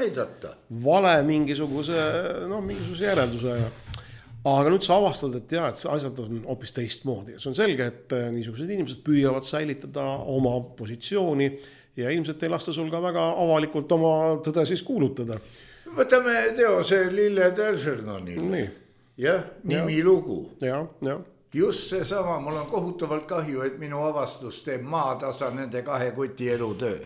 Vale mingisuguse, no, mingisuguse järelduse... Aga nüüd sa avastad, et jah, et asjad on hoopis teistmoodi. See on selge, et niisugused inimesed püüavad säilitada oma positsiooni ja ilmselt ei lasta sul ka väga avalikult oma tõde siis kuulutada. Võtame teose Lille Teršernonil. Jah, nimi ja. Lugu. Ja, ja. Just see sama, mul on kohutavalt kahju, et minu avastus teeb maatasa nende kahe kuti elutöö.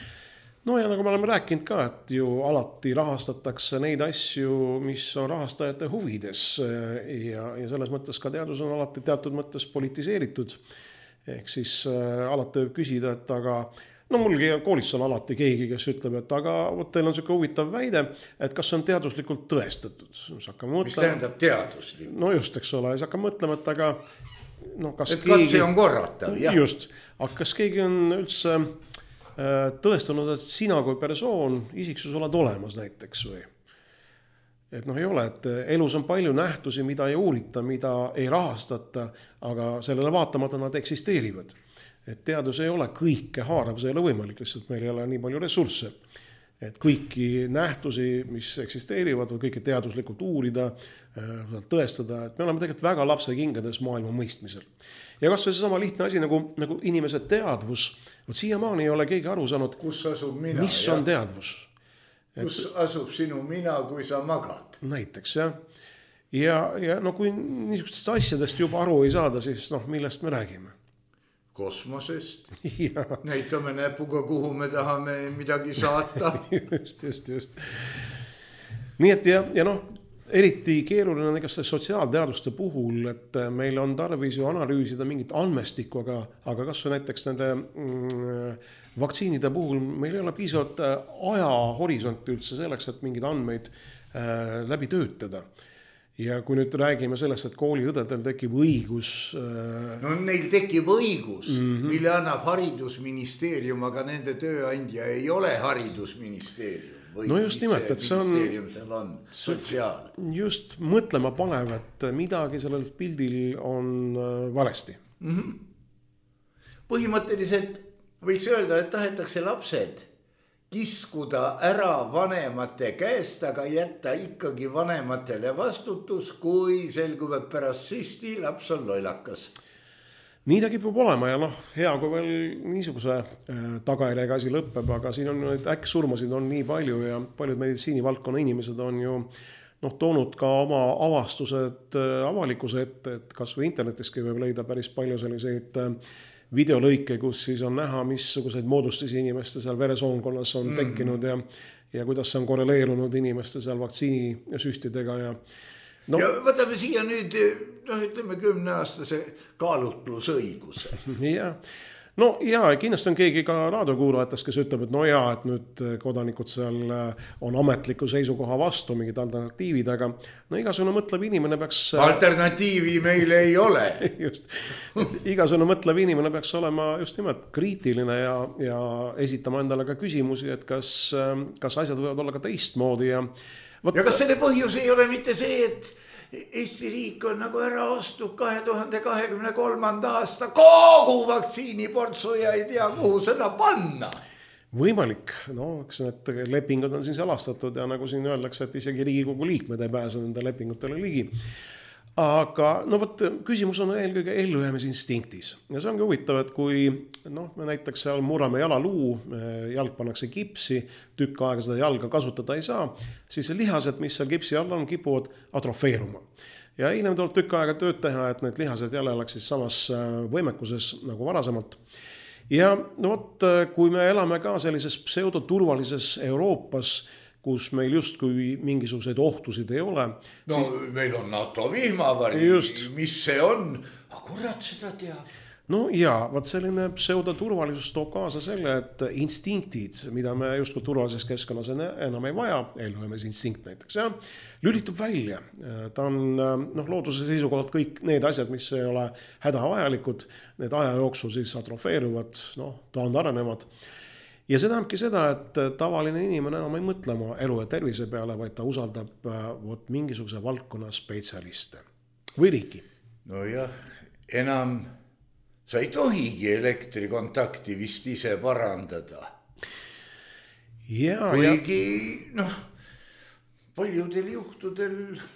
No ja nagu me oleme rääkinud ka, et ju alati rahastatakse neid asju, mis on rahastajate huvides ja, ja selles mõttes ka teadus on alati teatud mõttes politiseeritud. Ehk siis äh, alati võib küsida, et aga, no mulgi koolis on alati keegi, kes ütleb, et aga võt, teil on selline huvitav väide, et kas on teaduslikult tõestatud. Mis tähendab teaduslik? No just, eks ole, siis hakkab mõtlema, et aga no, kas et keegi... katse on korratav, jah. Just, aga kas keegi on üldse... tõestanud, et sina kui persoon isiksus oled olemas näiteks või. Et noh ei ole, et elus on palju nähtusi, mida ei uurita, mida ei rahastata, aga sellele vaatamata nad eksisteerivad. Et teadus ei ole kõike haarav, see ei ole võimalik, lihtsalt meil ei ole nii palju ressursse. Et kõiki nähtusi, mis eksisteerivad või kõike teaduslikult uurida, tõestada, et me oleme tegelikult väga lapse kingades maailma mõistmisel. Ja kas see sama lihtne asi nagu, nagu inimese teadvus, võt siiamaani ei ole keegi aru saanud, kus asub mina, mis on jah. teadvus. Et... Kus asub sinu mina, kui sa magad. Näiteks, jah. Ja, ja no kui niisugustest asjadest juba aru ei saada, siis noh, millest me räägime? Kosmosest. Ja. Näitame näpuga, kuhu me tahame midagi saata. just, just, just. Nii et ja, ja noh, eriti keeruline on igast sotsiaalteaduste puhul, et meil on tarvis ju analüüsida mingit andmestikku, aga, aga kas või näiteks nende mm, vaktsiinide puhul meil ei ole piisavalt ajahorisonti üldse selleks, et mingeid andmeid äh, läbi töötada. Ja kui nüüd räägime sellest, et kooliõdedel tekib õigus... Äh... No neil tekib õigus, mm-hmm. mille annab haridusministeerium, aga nende tööandja ei ole haridusministeerium. Või no just nimelt, et see on, seal on sotsiaal. Just mõtlema panev, et midagi sellel pildil on valesti. Mm-hmm. Põhimõtteliselt võiks öelda, et tahetakse lapsed kiskuda ära vanemate käest, aga jätta ikkagi vanematele vastutus, kui selgub, et pärast süsti laps on lollakas. Nii ta kipub olema ja noh, hea kui veel niisuguse tagajärjega asi lõpeb, aga siin on äkki surmasid on nii palju ja paljud meditsiinivaldkonna inimesed on ju noh, toonud ka oma avastused avalikkuse ette, et kas või internetiski võib leida päris palju selliseid videolõike, kus siis on näha, missuguseid moodustusi inimeste seal veresoonkonnas on mm. tekkinud ja, ja kuidas see on korreleerunud inimeste seal vaktsiinisüstidega ja no, ja võtame siia nüüd, noh ütleme kümneaastase kaalutlusõiguse. Ja, no jaa, kindlasti on keegi ka raadiokuulajatest, kes ütleb, et no jaa, et nüüd kodanikud seal on ametliku seisukoha vastu, mingid alternatiivid, aga no igasugune mõtlev inimene peaks... Alternatiivi meil ei ole. Just. Igasugune mõtlev inimene peaks olema just nimelt kriitiline ja, ja esitama endale ka küsimusi, et kas, kas asjad võivad olla ka teistmoodi ja... Võt... ja kas selle põhjus ei ole mitte see, et Eesti riik on nagu ära ostnud kahe tuhande kahekümne kolmanda aasta kogu vaktsiiniportsu ja ei tea, kuhu seda panna? Võimalik, no eks need lepingud on siin salastatud ja nagu siin öeldakse, et isegi Riigikogu liikmed ei pääse nende lepingutele ligi. Aga no võt, küsimus on eelkõige ellujäämisinstinktis ja see ongi huvitav, et kui noh, me näiteks seal murrame jalaluu, jalg pannakse kipsi, tükk aega seda jalga kasutada ei saa, siis lihased, mis seal kipsi all on, kipuvad atrofeeruma. Ja hiljem tuleb tükk aega tööd teha, et need lihased jälle oleksid samas võimekuses nagu varasemalt. Ja no võt, kui me elame ka sellises pseudoturvalises Euroopas, kus meil just kui mingisuguseid ohtusid ei ole. No siis... meil on NATO vihmavari, mis see on? Aga kurat seda teab. No jaa, vaat selline pseudoturvalisus toob kaasa selle, et instinktid, mida me just kui turvalises keskkonnas enam ei vaja, ellujäämis instinkt näiteks, ja, lülitub välja. Ta on noh, looduse seisukohalt kõik need asjad, mis ei ole hädavajalikud, need aja jooksul siis atrofeeruvad, noh, taandarenevad. Ja see tähendabki seda, et tavaline inimene enam ei mõtle oma elu ja tervise peale, vaid ta usaldab võt, mingisuguse valdkonna spetsialiste. Või riiki? No jah, enam sa ei tohigi elektrikontakti vist ise parandada. Ja, kuigi, ja... noh, paljudel juhtudel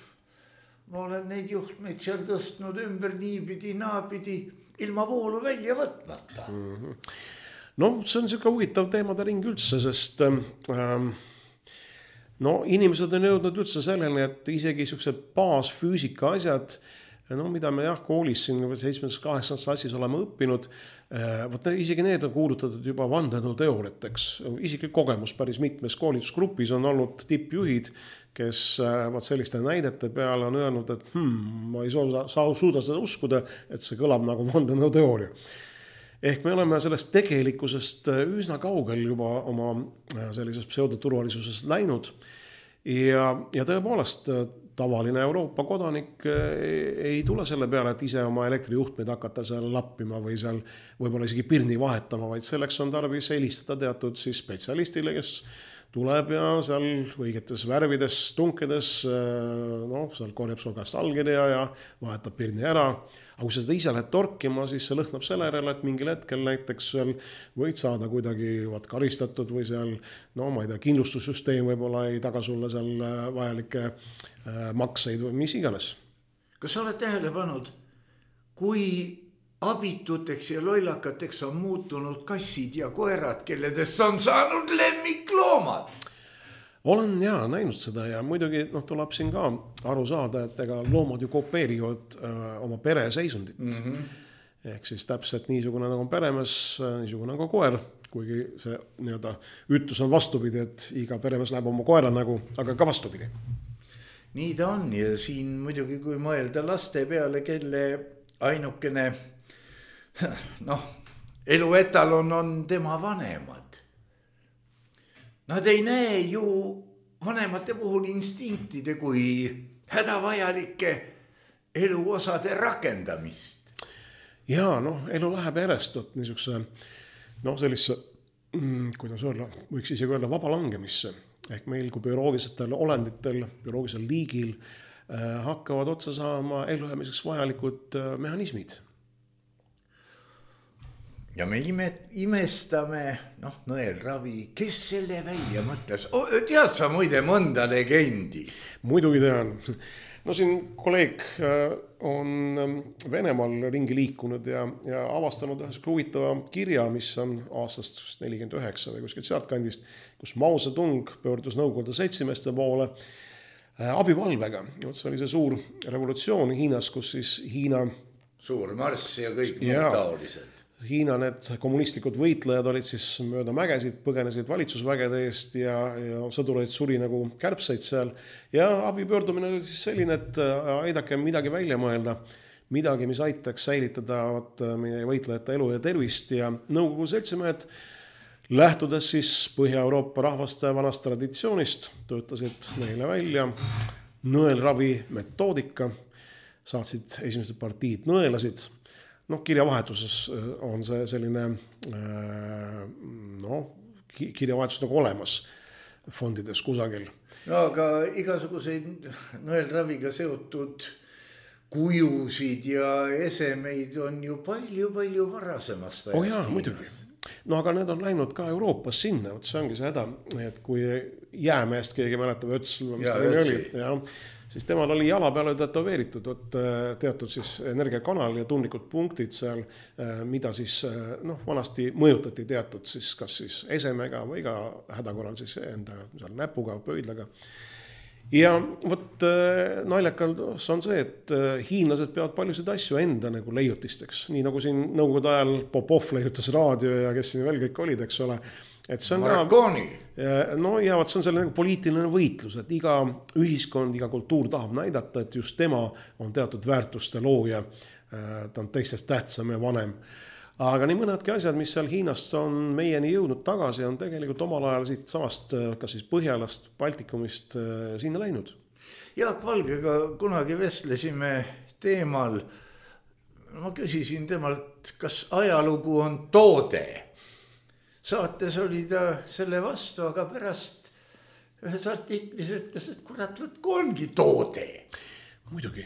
ma olen neid juhtmeid seal tõstnud ümber niipidi, naapidi, ilma voolu välja võtmata. Mm-hmm. No see on selline huvitav teemade ring üldse, sest ähm, no, inimesed on jõudnud üldse selleni, et isegi sellised baasfüüsika asjad, no, mida me jah, koolis siin seitsmendas kaheksandas klassis oleme õppinud, äh, võt, isegi need on kuulutatud juba vandenõuteooriateks. Isiklik kogemus päris mitmes koolitusgrupis on olnud tippjuhid, kes äh, võt, selliste näidete peale on öelnud, et hmm, ma ei suuda, suuda seda uskuda, et see kõlab nagu vandenõuteooria. Ehk me oleme sellest tegelikkusest üsna kaugel juba oma sellisest pseudoturvalisusest läinud ja, ja tõepoolest tavaline Euroopa kodanik ei tule selle peale, et ise oma elektrijuhtmeid hakata seal lappima või seal võib-olla isegi pirni vahetama, vaid selleks on tarvis helistada teatud siis spetsialistile, kes tuleb ja seal õigetes värvides, tunkedes, no, seal korjab sul käest allkirja ja vahetab pirni ära. Aga kui sa seda ise lähed torkima, siis see lõhnab selle järele, et mingil hetkel näiteks seal võid saada kuidagi vaat karistatud või seal, no ma ei tea, kindlustussüsteem võib-olla ei taga sulle seal vajalikke makseid või mis iganes. Kas sa oled tähele pannud, kui abituteks ja lollakateks on muutunud kassid ja koerad, kelledest on saanud lemmikloomad? Olen jaa näinud seda ja muidugi noh, tuleb siin ka aru saada, et ega loomad ju kopeerivad öö, oma pere seisundit. Mm-hmm. Ehk siis täpselt niisugune nagu on peremees, niisugune nagu koer, kuigi see nii-öelda ütlus on vastupidi, et iga peremees läheb oma koera nagu, aga ka vastupidi. Nii ta on ja siin muidugi kui mõelda laste peale, kelle ainukene noh, elu etalon on tema vanemad. Nad ei näe ju vanemate puhul instinktide kui hädavajalike eluosade rakendamist. Jaa, noh, elu läheb järjest niisuguse, noh, sellise, kuidas öelda, võiks isegi öelda vaba langemisse. Ehk meil kui bioloogilistel olenditel, bioloogilisel liigil äh, hakkavad otsa saama elujäämiseks vajalikud äh, mehhanismid. Ja me ime, imestame, noh, nõelravi, kes selle välja mõtles? O, tead sa muide mõnda legendi? Muidugi tean. No siin kolleeg on Venemaal ringi liikunud ja, ja avastanud ühes huvitava kirja, mis on aastast nelikümmend üheksa või kuskilt sealt kandist, kus Mao Zedong pöördus Nõukogude setsimeeste poole abipalvega. See oli see suur revolutsioon Hiinas, kus siis Hiina... Suur marss ja kõik muud taolised. Hiina need kommunistlikud võitlejad olid siis mööda mägesid, põgenesid valitsusvägede eest ja, ja sõdureid suri nagu kärbseid seal. Ja abipöördumine oli siis selline, et aidake midagi välja mõelda, midagi, mis aitaks säilitada meie võitlejate elu ja tervist ja nõukogu seltsimehed lähtudes siis Põhja-Euroopa rahvaste vanast traditsioonist töötasid neile välja nõelravi metoodika, saatsid esimesed partiid nõelasid. Noh, kirjavahetuses on see selline no, kirjavahetus nagu olemas fondides kusagil. No aga igasuguseid nõelraviga seotud kujusid ja esemeid on ju palju-palju varasemast ajast. Oh jaa, muidugi. No aga need on läinud ka Euroopas sinna, et see ongi seda, et kui jäämeest keegi mäletab Ötsl, mis ta oli, ja, siis temal oli jala peale tätoveeritud et teatud siis energiakanal ja tundlikud punktid seal, mida siis noh, vanasti mõjutati teatud siis kas siis esemega või ka hädakorral siis enda seal näpuga, pöidlaga. Ja võt naljakalt on see, et hiinlased peavad paljusid asju enda nagu leiutisteks. Nii nagu siin nõukogude ajal Popov leiutas raadio ja kes siin veel kõik olid, eks ole. Et see on Marconi. Ka, no ja võt see on selline poliitiline võitlus, et iga ühiskond, iga kultuur tahab näidata, et just tema on teatud väärtuste looja, ta on teistest tähtsam ja vanem. Aga nii mõnedki asjad, mis seal Hiinast on meieni jõudnud tagasi, on tegelikult omal ajal siit samast, kas siis Põhjalast, Baltikumist sinna läinud. Jaak Valgega kunagi vestlesime teemal, ma küsisin temalt, kas ajalugu on toode. Saates oli ta selle vastu, aga pärast ühes artiklis ütles, et kurat, võtku ongi toode. Muidugi.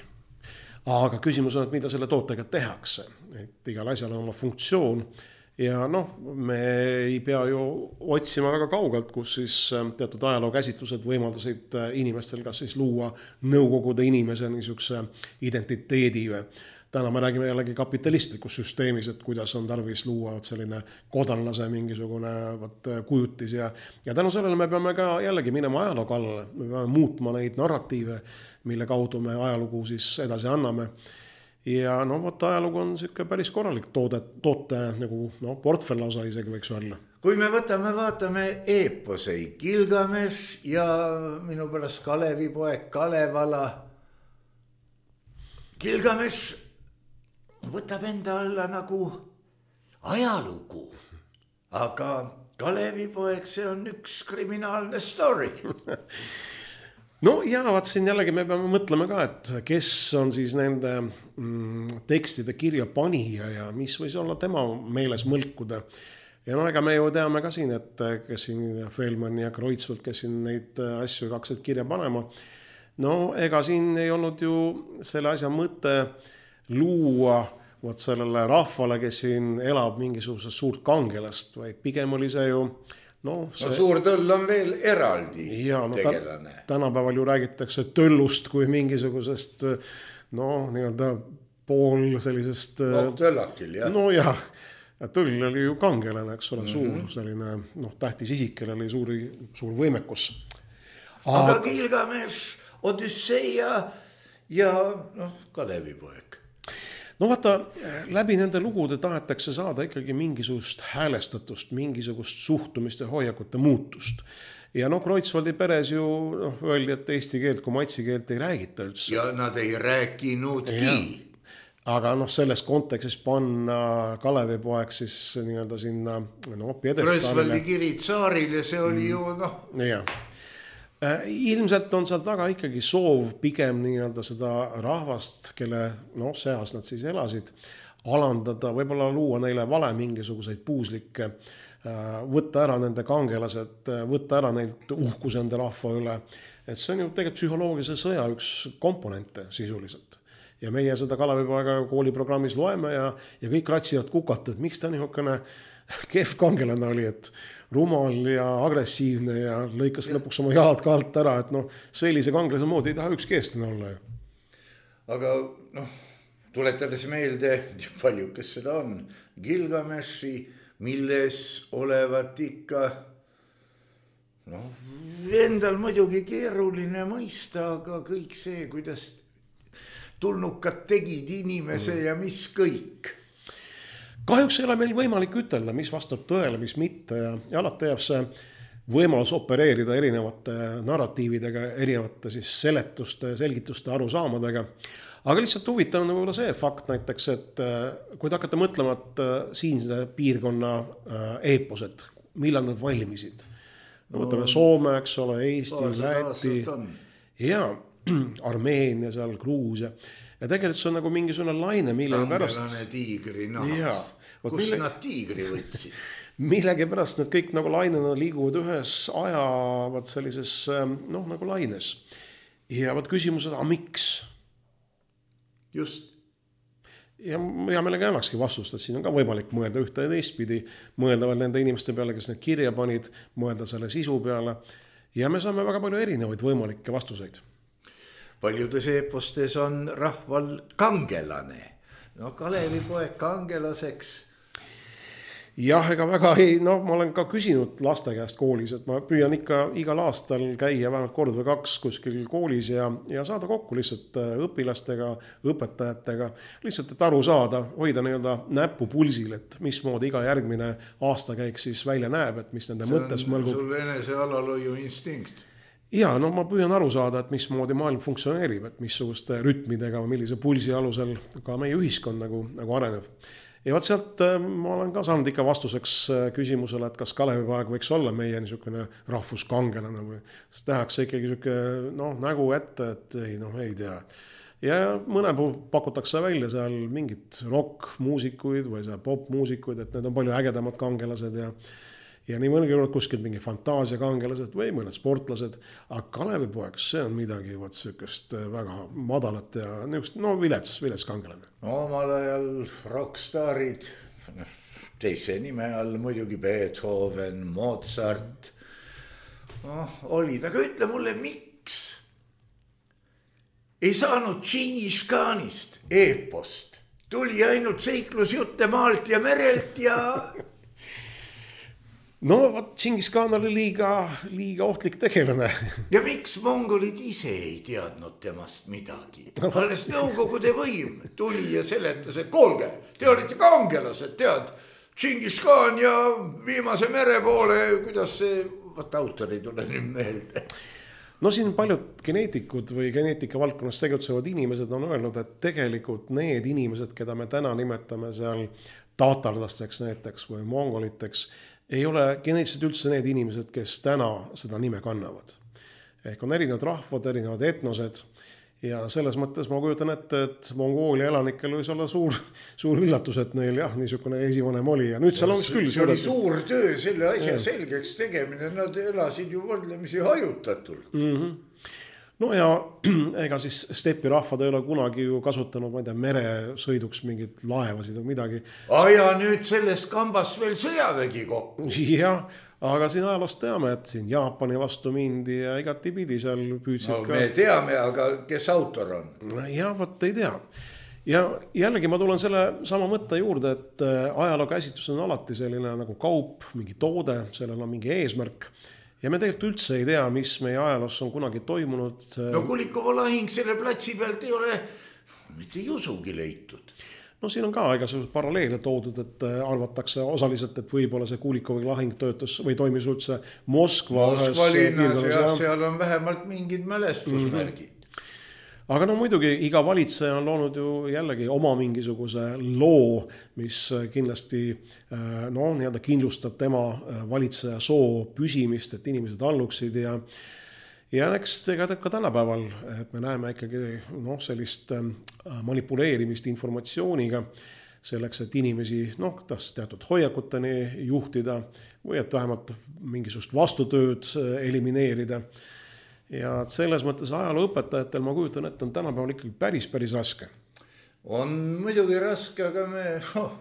Aga küsimus on, et mida selle tootega tehakse, et igal asjal on oma funktsioon ja noh, me ei pea ju otsima väga kaugelt, kus siis teatud ajaloo käsitlused võimaldasid inimestel kas siis luua nõukogude inimese niisuguse identiteedi. Täna me räägime jällegi kapitalistlikus süsteemis, et kuidas on tarvis luua selline kodanlase mingisugune võt, kujutis ja, ja tänu sellele me peame ka jällegi minema ajaloo kallale, me peame muutma neid narratiive, mille kaudu me ajalugu siis edasi anname. Ja no võt ajalugu on siuke päris korralik toode, toote nagu no, portfell osa isegi võiks olla. Kui me võtame, vaatame eeposei Gilgamesh ja minu pärast Kalevipoeg Kalevala. Gilgamesh võtab enda alla nagu ajalugu, aga Kalevipoeg, see on üks kriminaalne story. No ja vaat siin jällegi me peame mõtlema ka, et kes on siis nende mm, tekstide kirja panija ja mis võis olla tema meeles mõlkuda. Ja no ega me ju teame ka siin, et kes siin Feldman ja Kreutzwald, kes siin neid asju kakselt kirja panema. No ega siin ei olnud ju selle asja mõte luua võt sellele rahvale, kes siin elab mingisugusest suurt kangelast, vaid pigem oli see ju no, see... no suur tõll on veel eraldi ja, no, tegelane. Ta, tänapäeval ju räägitakse töllust kui mingisugusest no nii-öelda pool sellisest no töllakil, jah. No jah, tõll oli ju kangelane, eks ole, suur mm-hmm. selline noh, tähtis isik, kellel oli suuri, suur võimekus. Aga, aga Gilgamesh, Odüsseia ja noh, Kalevipoeg. No vaata, läbi nende lugude tahetakse saada ikkagi mingisugust häälestatust, mingisugust suhtumist ja hoiakute muutust. Ja no Kreutzwaldi peres ju no, öeldi, et eesti keelt kui matsi keelt ei räägita üldse. Ja nad ei rääkinudki. Aga noh, selles kontekstis panna Kalevipoeg siis nii-öelda sinna no, piedestaalile. Kreutzwaldi kiri tsaarile, see oli ju noh. Jah. Ilmselt on seal taga ikkagi soov pigem nii-öelda seda rahvast, kelle no, seas nad siis elasid, alandada, võib-olla luua neile vale mingisuguseid puuslikke, võtta ära nende kangelased, võtta ära neilt uhkus enda rahva üle. Et see on ju tegelikult psühholoogilise sõja üks komponente sisuliselt. Ja meie seda Kalevipoega kooliprogrammis loeme ja, ja kõik ratsivad kukata, et miks ta niisugune kehv kangelane oli, et rumal ja agressiivne ja lõikas lõpuks oma jalad ka alt ära, et noh, sellise kangelase moodi ei taha ükski eestlane olla. Aga noh, tuletades meelde, palju kes seda on, Gilgameshi, milles olevat ikka noh, endal muidugi keeruline mõista, aga kõik see, kuidas tulnukad tegid inimese mm. ja mis kõik. Kahjuks ei ole meil võimalik ütelda, mis vastab tõele, mis mitte ja, ja alati jääb see võimalus opereerida erinevate narratiividega, erinevate siis seletuste, selgituste arusaamadega. aga lihtsalt huvitav on võib-olla see fakt näiteks, et kui te hakkate mõtlema, et siinse piirkonna eeposed, millal nad valmisid. No, võtame Soome, eks ole, Eesti, Läti ja Armeenia seal, Gruusia. Ja tegelikult see on nagu mingisugune laine, mille pärast... Kangelane tiigri nahas. Kus mille... nad tiigri võtsid? Millegi pärast need kõik nagu lainena liiguvad ühes aja vaat sellises noh, nagu laines. Ja vaat küsimus on, a miks? Just. Ja hea meelega annakski vastust, et siin on ka võimalik mõelda ühte ja teistpidi, mõelda veel nende inimeste peale, kes need kirja panid, mõelda selle sisu peale ja me saame väga palju erinevaid võimalikke vastuseid. Paljudes eepostes on rahval kangelane. No Kalevipoeg kangelaseks. Jah, ega väga ei, no ma olen ka küsinud laste käest koolis, et ma püüan ikka igal aastal käia vähemalt kord või kaks kuskil koolis ja, ja saada kokku lihtsalt õpilastega, õpetajatega, lihtsalt et aru saada, hoida nii-öelda näppu pulsil, et mismoodi iga järgmine aastakäik siis välja näeb, et mis nende see mõttes mõlgub. See on sul enese alalhoiu instinkt. Ja, no ma püüan aru saada, et mismoodi maailm funktsioneerib, et missuguste rütmidega või millise pulsi alusel ka meie ühiskond nagu, nagu areneb. Ja vaat sealt ma olen ka saanud ikka vastuseks küsimusele, et kas Kalevipoeg võiks olla meie niisugune rahvuskangelane või siis tehakse ikkagi niisugune noh, nägu ette, et ei, noh, ei tea. Ja mõne puhul pakutakse välja seal mingit rock-muusikuid või pop-muusikuid, et need on palju ägedamad kangelased ja ja nii mõnegi juurde kuskilt mingi fantaasiakangelased või mõned sportlased, aga Kalevipoeg, see on midagi võt sükest väga madalat ja niisugust, no vilets, vilets kangelane. No omal ajal rockstarid, teise nime all muidugi Beethoven, Mozart, no, olid, aga ütle mulle, miks ei saanud Džingis Khanist eepost, tuli ainult seiklusjutte maalt ja merelt ja... No, vaat Džingis Khan oli liiga, liiga ohtlik tegelane. Ja miks mongolid ise ei teadnud temast midagi? Alles nõukogude võim tuli ja seletas, et kolge, te olete kangelased, tead, Džingis Khan ja viimase mere poole, kuidas see, vaat autor ei tule nüüd meelde. No siin paljud geneetikud või geneetika valdkonnas tegutsevad inimesed on öelnud, et tegelikult need inimesed, keda me täna nimetame seal tatarlasteks näiteks või mongoliteks, ei ole geneetiliselt üldse need inimesed, kes täna seda nime kannavad. Ehk on erinevad rahvad, erinevad etnosed ja selles mõttes ma kujutan ette, et Mongoolia elanikel võis olla suur, suur üllatus, et neil jah, niisugune esivanem oli ja nüüd seal ongi küll. See oli suur töö selle asja ja. Selgeks tegemine, nad elasid ju võrdlemisi hajutatult. Mhm. No ja ega siis stepi rahvad ei ole kunagi ju kasutanud, ma ei tea, meresõiduks mingid laevasid või midagi. Ah ja nüüd sellest kambas veel sõjavägi kokku. Jah, aga siin ajaloost teame, et siin Jaapani vastu mindi ja igati pidi seal püüdsid no, ka... me teame, aga kes autor on? Jah, võt ei tea. Ja jällegi ma tulen selle sama mõtte juurde, et ajaloo käsitlus on alati selline nagu kaup, mingi toode, sellel on mingi eesmärk. Ja me tegelikult üldse ei tea, mis meie ajaloos on kunagi toimunud. No Kulikovo lahing selle platsi pealt ei ole mitte jusugi leitud. No siin on ka igasugused paralleele toodud, et arvatakse osaliselt, et võib-olla see Kulikovi lahing töötas või toimis üldse Moskva. Moskva linnas ja seal on vähemalt mingid mälestusmärgid. Mm-hmm. Aga no muidugi iga valitseja on loonud ju jällegi oma mingisuguse loo, mis kindlasti no, nii-öelda kindlustab tema valitseja soo püsimist, et inimesed alluksid ja ja eks ka tänapäeval et me näeme ikkagi no, sellist manipuleerimist informatsiooniga selleks, et inimesi no, kas teatud hoiakuteni juhtida või et vähemalt mingisugust vastutööd elimineerida. Ja selles mõttes ajaloo õpetajatel ma kujutan, et on tänapäeval ikkagi päris, päris raske. On muidugi raske, aga me, oh,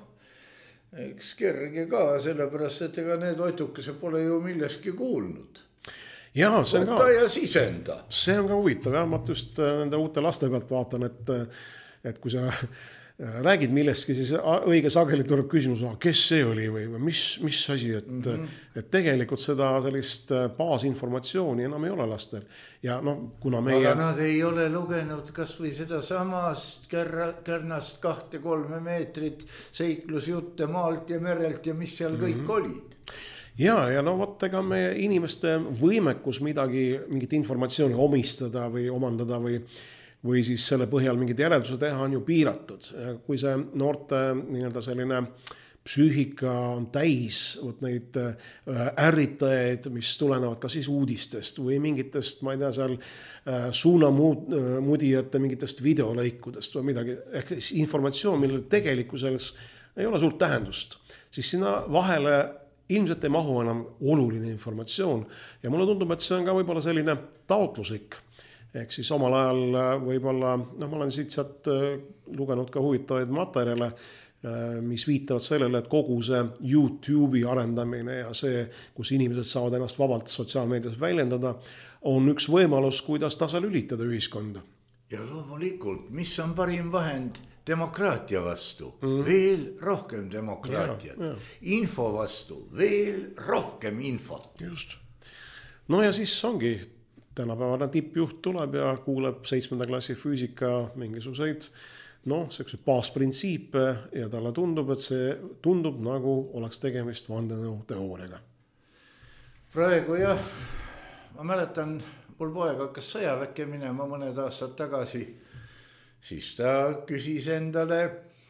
eks kerge ka, sellepärast, et ega need oitukese pole ju milleski kuulnud. Ja, see on ka, ja sisenda. See on ka huvitav, ja ma just nende uute laste pealt vaatan, et, et kui sa räägid millestki, siis õige sageli tuleb küsimus, kes see oli või mis, mis asi, et, mm-hmm. et tegelikult seda sellist baasinformatsiooni enam ei ole lastel. Ja no, kuna meie... Aga nad ei ole lugenud kas või seda samast kärnast kahte kolme meetrit seiklusjutte maalt ja merelt ja mis seal kõik mm-hmm. olid. Ja, ja no võt, ega meie inimeste võimekus midagi, mingit informatsiooni omistada või omandada või või siis selle põhjal mingid järelduse teha on ju piiratud. Kui see noorte nii-öelda selline psüühika on täis võt neid ärritajaid, mis tulenevad ka siis uudistest või mingitest, ma ei tea, seal suunamudijate mingitest videolõikudest või midagi, ehk informatsioon, millel tegelikkuses ei ole suurt tähendust, siis sinna vahele ilmselt ei mahu enam oluline informatsioon ja mulle tundub, et see on ka võib-olla selline taotluslik. Ehk siis omal ajal võib-olla, no ma olen siit sealt lugenud ka huvitavaid materjale, mis viitavad sellele, et kogu see YouTube'i arendamine ja see, kus inimesed saavad ennast vabalt sotsiaalmeedias väljendada, on üks võimalus, kuidas tasalülitada ühiskonda. Ja loomulikult, mis on parim vahend demokraatia vastu? Mm. Veel rohkem demokraatiat. Ja, ja. Info vastu, veel rohkem infot. Just. No ja siis ongi, tänapäevane tippjuht tuleb ja kuuleb seitsmenda klassi füüsika mingisuguseid noh, sellised baasprintsiipe ja talle tundub, et see tundub nagu oleks tegemist vandenõu teooriaga. Praegu jah, ma mäletan, mul poeg hakkas sõjaväkke minema mõned aastad tagasi, siis ta küsis endale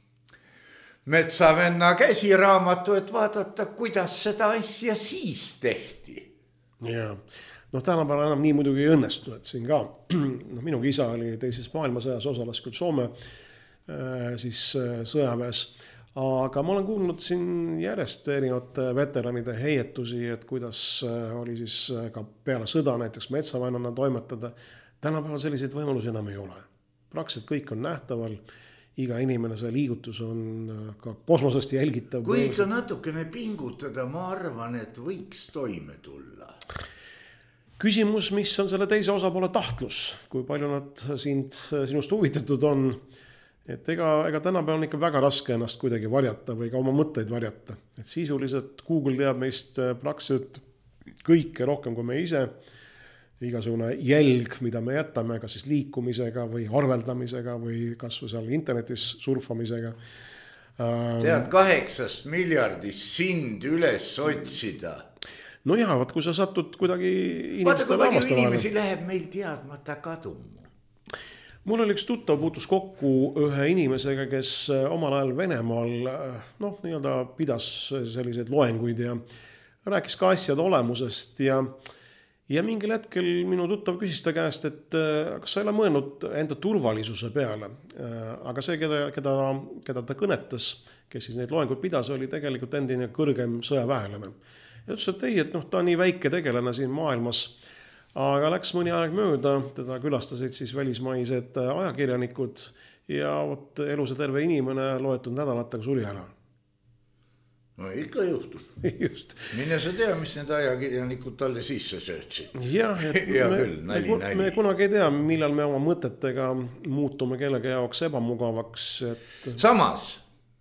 metsavenna käsiraamatu, et vaadata, kuidas seda asja siis tehti. Ja, noh tänapäeval enam nii muidugi ei õnnestu, et siin ka, no minugi isa oli teises maailmasõjas, osales küll Soome siis sõjaväes, aga ma olen kuulnud siin järjest erinevate veteranide heietusi, et kuidas oli siis ka peale sõda näiteks metsavennana toimetada. Tänapäeval selliseid võimalusi enam ei ole. Praktiliselt kõik on nähtaval, iga inimene see liigutus on ka kosmosest jälgitav. Kui ikka natukene pingutada, ma arvan, et võiks toime tulla. Küsimus, mis on selle teise osapoole tahtlus, kui palju nad sind, sinust huvitatud on, et ega, ega tänapäeval on ikka väga raske ennast kuidagi varjata või ka oma mõtteid varjata. Et sisuliselt Google teab meist praktiliselt kõike rohkem kui me ise. Igasugune jälg, mida me jätame, kas siis liikumisega või arveldamisega või kas või seal internetis surfamisega. Tead, kaheksast miljardist sind üles otsida. No jah, vaat kui sa satud kuidagi inimeste vaata, kui palju inimesi läheb meil teadmata kadumu. Mul oli üks tuttav puutus kokku ühe inimesega, kes omal ajal Venemaal noh, nii-öelda pidas selliseid loenguid ja rääkis ka asjade olemusest ja, ja mingil hetkel minu tuttav küsis ta käest, et kas sa ei ole mõelnud enda turvalisuse peale, aga see, keda, keda, keda ta kõnetas, kes siis neid loenguid pidas, oli tegelikult endine kõrgem sõjaväelane. Ja ütles, et ei, et noh, ta on nii väike tegelane siin maailmas, aga läks mõni aeg mööda, teda külastasid siis välismaised ajakirjanikud ja võt elus terve inimene loetud nädalatega suri ära. No ikka juhtub. Just. Mine sa tea, mis need ajakirjanikud talle sisse söötsid. Ja, ja me, küll, nali, me, nali. me kunagi ei tea, millal me oma mõtetega muutume kellegi jaoks ebamugavaks. Et... Samas,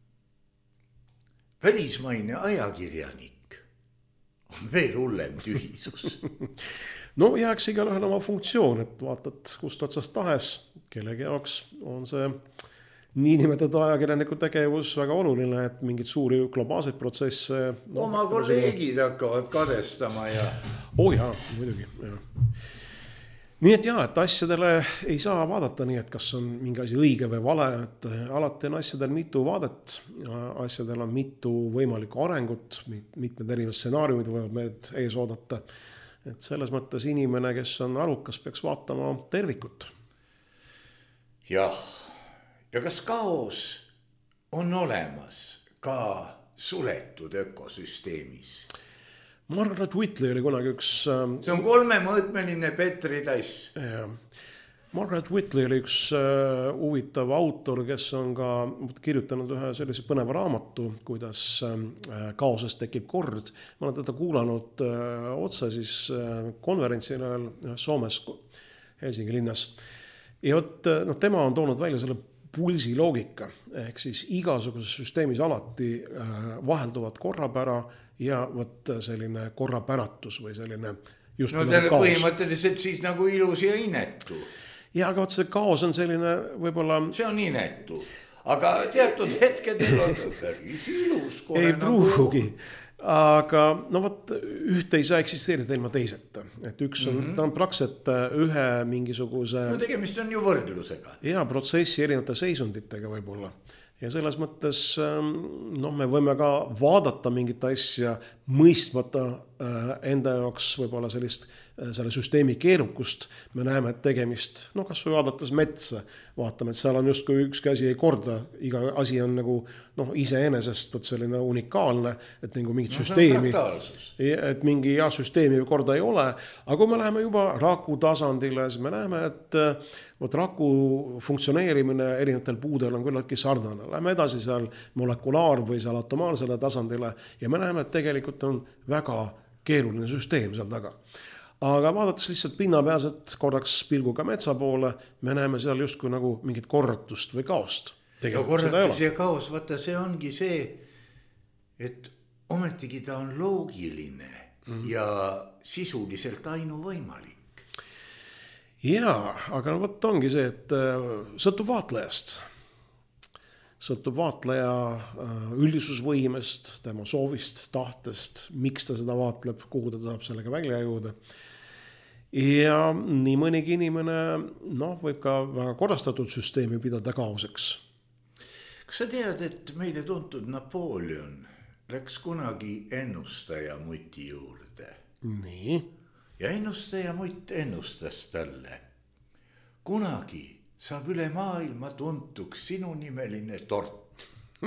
välismaine ajakirjanik on veel hullem tühisus. No jääks igal ühel oma funktsioon, et vaatad kust otsast tahes, kellegi jaoks on see niinimetatud ajakirjaniku tegevus väga oluline, et mingid suuri globaalseid protsesse no, oma kolleegid hakkavad kadestama ja oh jaa, muidugi jah. Nii et jah, et asjadele ei saa vaadata nii, et kas on mingi asi õige või vale, et alati on asjadel mitu vaadet, asjadel on mitu võimalikku arengut, mitmed erinevad stsenaariumid võivad meid ees oodata. Et selles mõttes inimene, kes on arukas, peaks vaatama tervikut. Jah, ja kas kaos on olemas ka suletud ökosüsteemis? Margaret Whitley oli kunagi üks... See on kolmemõõtmeline Petri tass. Ja. Margaret Whitley oli üks uh, huvitav autor, kes on ka kirjutanud ühe sellise põneva raamatu, kuidas uh, kaosest tekib kord. Ma olen teda kuulanud uh, otse siis uh, konverentsil uh, Soomes Helsingi linnas. Ja võt, uh, no, tema on toonud välja selle pulsi loogika, ehk siis igasuguses süsteemis alati uh, vahelduvad korrapära ja võt selline korrapäratus või selline just no teile põhimõtteliselt siis nagu ilus ja inetu. Ja aga vaat see kaos on selline võib-olla... See on inetu. aga teatud hetkedel on päris ilus. Ei pruugi, aga no võt, ühte ei saa eksisteerida ilma teiseta. Et üks on, mm-hmm. ta on praktiliselt ühe mingisuguse... No tegemist on ju võrdlusega. Ja, protsessi erinevate seisunditega võib-olla. Ja selles mõttes no, me võime ka vaadata mingit asja mõistmata enda jaoks võib-olla sellist, selle süsteemi keerukust. Me näeme, et tegemist, no kas või vaadates metsa, vaatame, et seal on just kui üks asi ei korda, iga asi on nagu noh, iseenesest selline unikaalne, et nagu mingit no, süsteemi, et mingi hea süsteemi korda ei ole. Aga kui me läheme juba raku tasandile, siis me näeme, et võt, raku funktsioneerimine erinevatel puudel on küllaltki sarnane. Läheme edasi seal molekulaar- või seal atomaarsele tasandile ja me näeme, et tegelikult on väga keeruline süsteem seal taga. Aga vaadates lihtsalt pinnapealselt korraks pilguga metsa poole, me näeme seal justkui nagu mingit korratust või kaost. No korratus ja kaos, vaata see ongi see, et ometigi ta on loogiline mm. ja sisuliselt ainuvõimalik. Jaa, aga no võt ongi see, et sõltub vaatlejast. Sõltub vaatleja üldisusvõimest, tema soovist, tahtest, miks ta seda vaatleb, kuhu ta tahab sellega välja jõuda. Ja nii mõnigi inimene no, võib ka väga korrastatud süsteemi pidada kaoseks. Kas sa tead, et meile tuntud Napoleon läks kunagi ennustaja muti juurde? Nii. Ja ennustaja mutt ennustas talle. Kunagi saab üle maailma tuntuks sinu nimeline tort.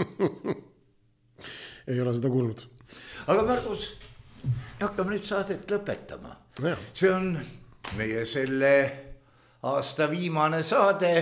Ei ole seda kuulnud. Aga Margus, hakkame nüüd saadet lõpetama. Ja. See on meie selle aasta viimane saade.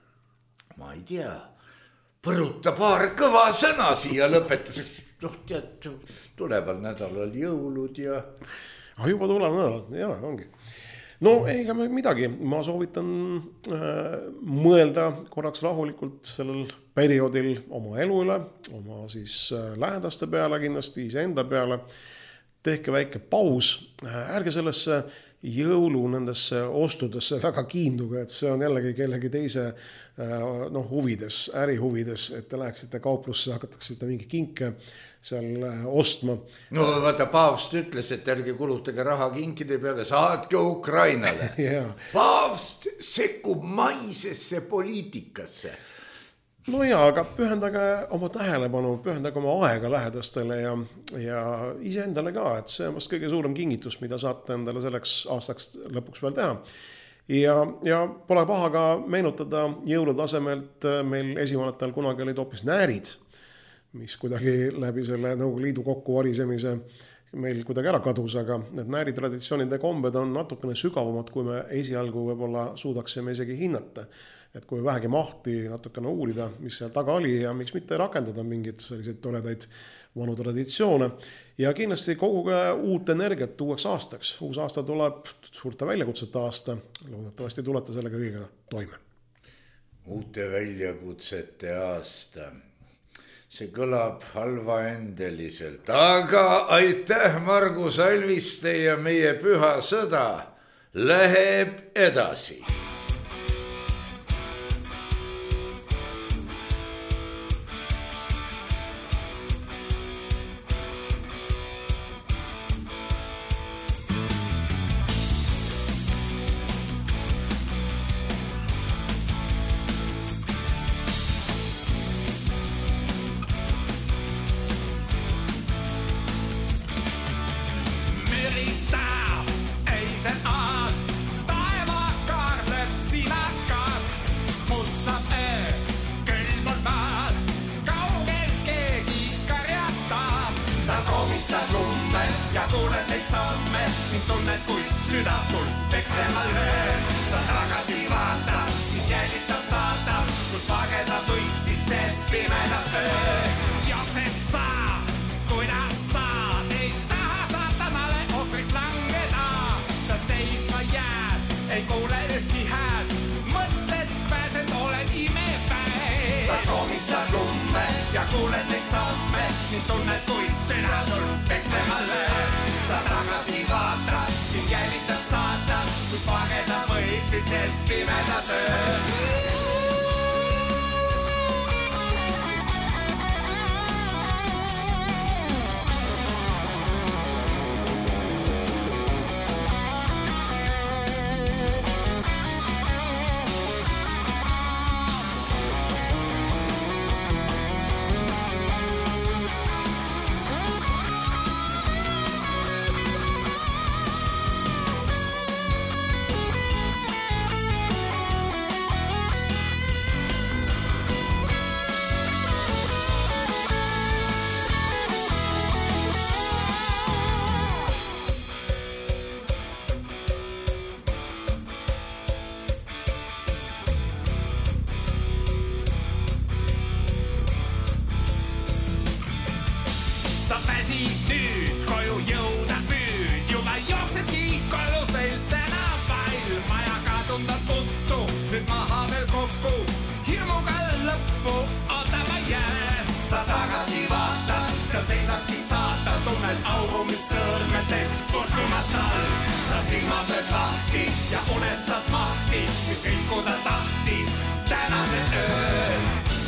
Ma ei tea, põruta paar kõva sõna siia lõpetuseks. No, tead, tuleval nädalal jõulud ja... Ah, juba tuleval nädalal, jaa, ongi. No eiga midagi, ma soovitan äh, mõelda korraks rahulikult sellel perioodil oma elu üle, oma siis äh, lähedaste peale kindlasti, iseenda peale. Tehke väike paus, äh, ärge sellesse jõulu nendesse ostudesse väga kiinduge, et see on jällegi kellegi teise äh, no, huvides, ärihuvides, et te läheksite kauplusse, hakatakse mingi kinke seal ostma. No vaata, paavst ütles, et ärge kulutage raha kinkide peale, saatke Ukrainale. Yeah. Paavst sekkub maisesse poliitikasse. No jaa, aga pühendage oma tähelepanu, pühendage oma aega lähedastele ja, ja iseendale ka, et see on vast kõige suurem kingitus, mida saate endale selleks aastaks lõpuks veel teha. Ja, ja pole paha ka meenutada jõulutasemelt meil esivanetel kunagi olid hoopis näärid, mis kuidagi läbi selle Nõukogude Liidu kokkuvarisemise meil kuidagi ära kadus, aga need nääri traditsioonid ja kombed on natukene sügavamad, kui me esialgu võib-olla suudaksime isegi hinnata. Et kui vähegi mahti natukene uurida, mis seal taga oli ja miks mitte rakendada mingid selliseid toredaid vanu traditsioone. Ja kindlasti koguge uut energiat uueks aastaks. Uus aasta tuleb suurte väljakutsete aasta. Loodetavasti tulete sellega kõigega toime. Uute väljakutsete aasta. See kõlab halvaendeliselt, aga aitäh Margus Alviste ja meie püha sõda läheb edasi. Sest pimedas öös oled augumissõrmetest kuskumast all. Sa silmad lööd lahti ja unestad mahti, mis rikkuda tahtis tänase öö.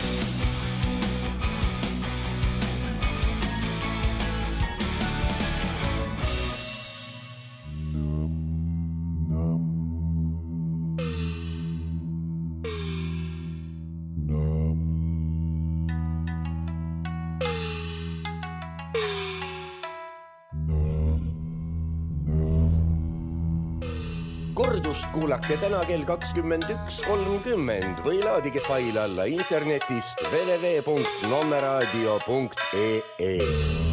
Kordust kuulake täna kell kakskümmend üks kolmkümmend või laadige fail alla internetist w w w punkt nommeraadio punkt e e.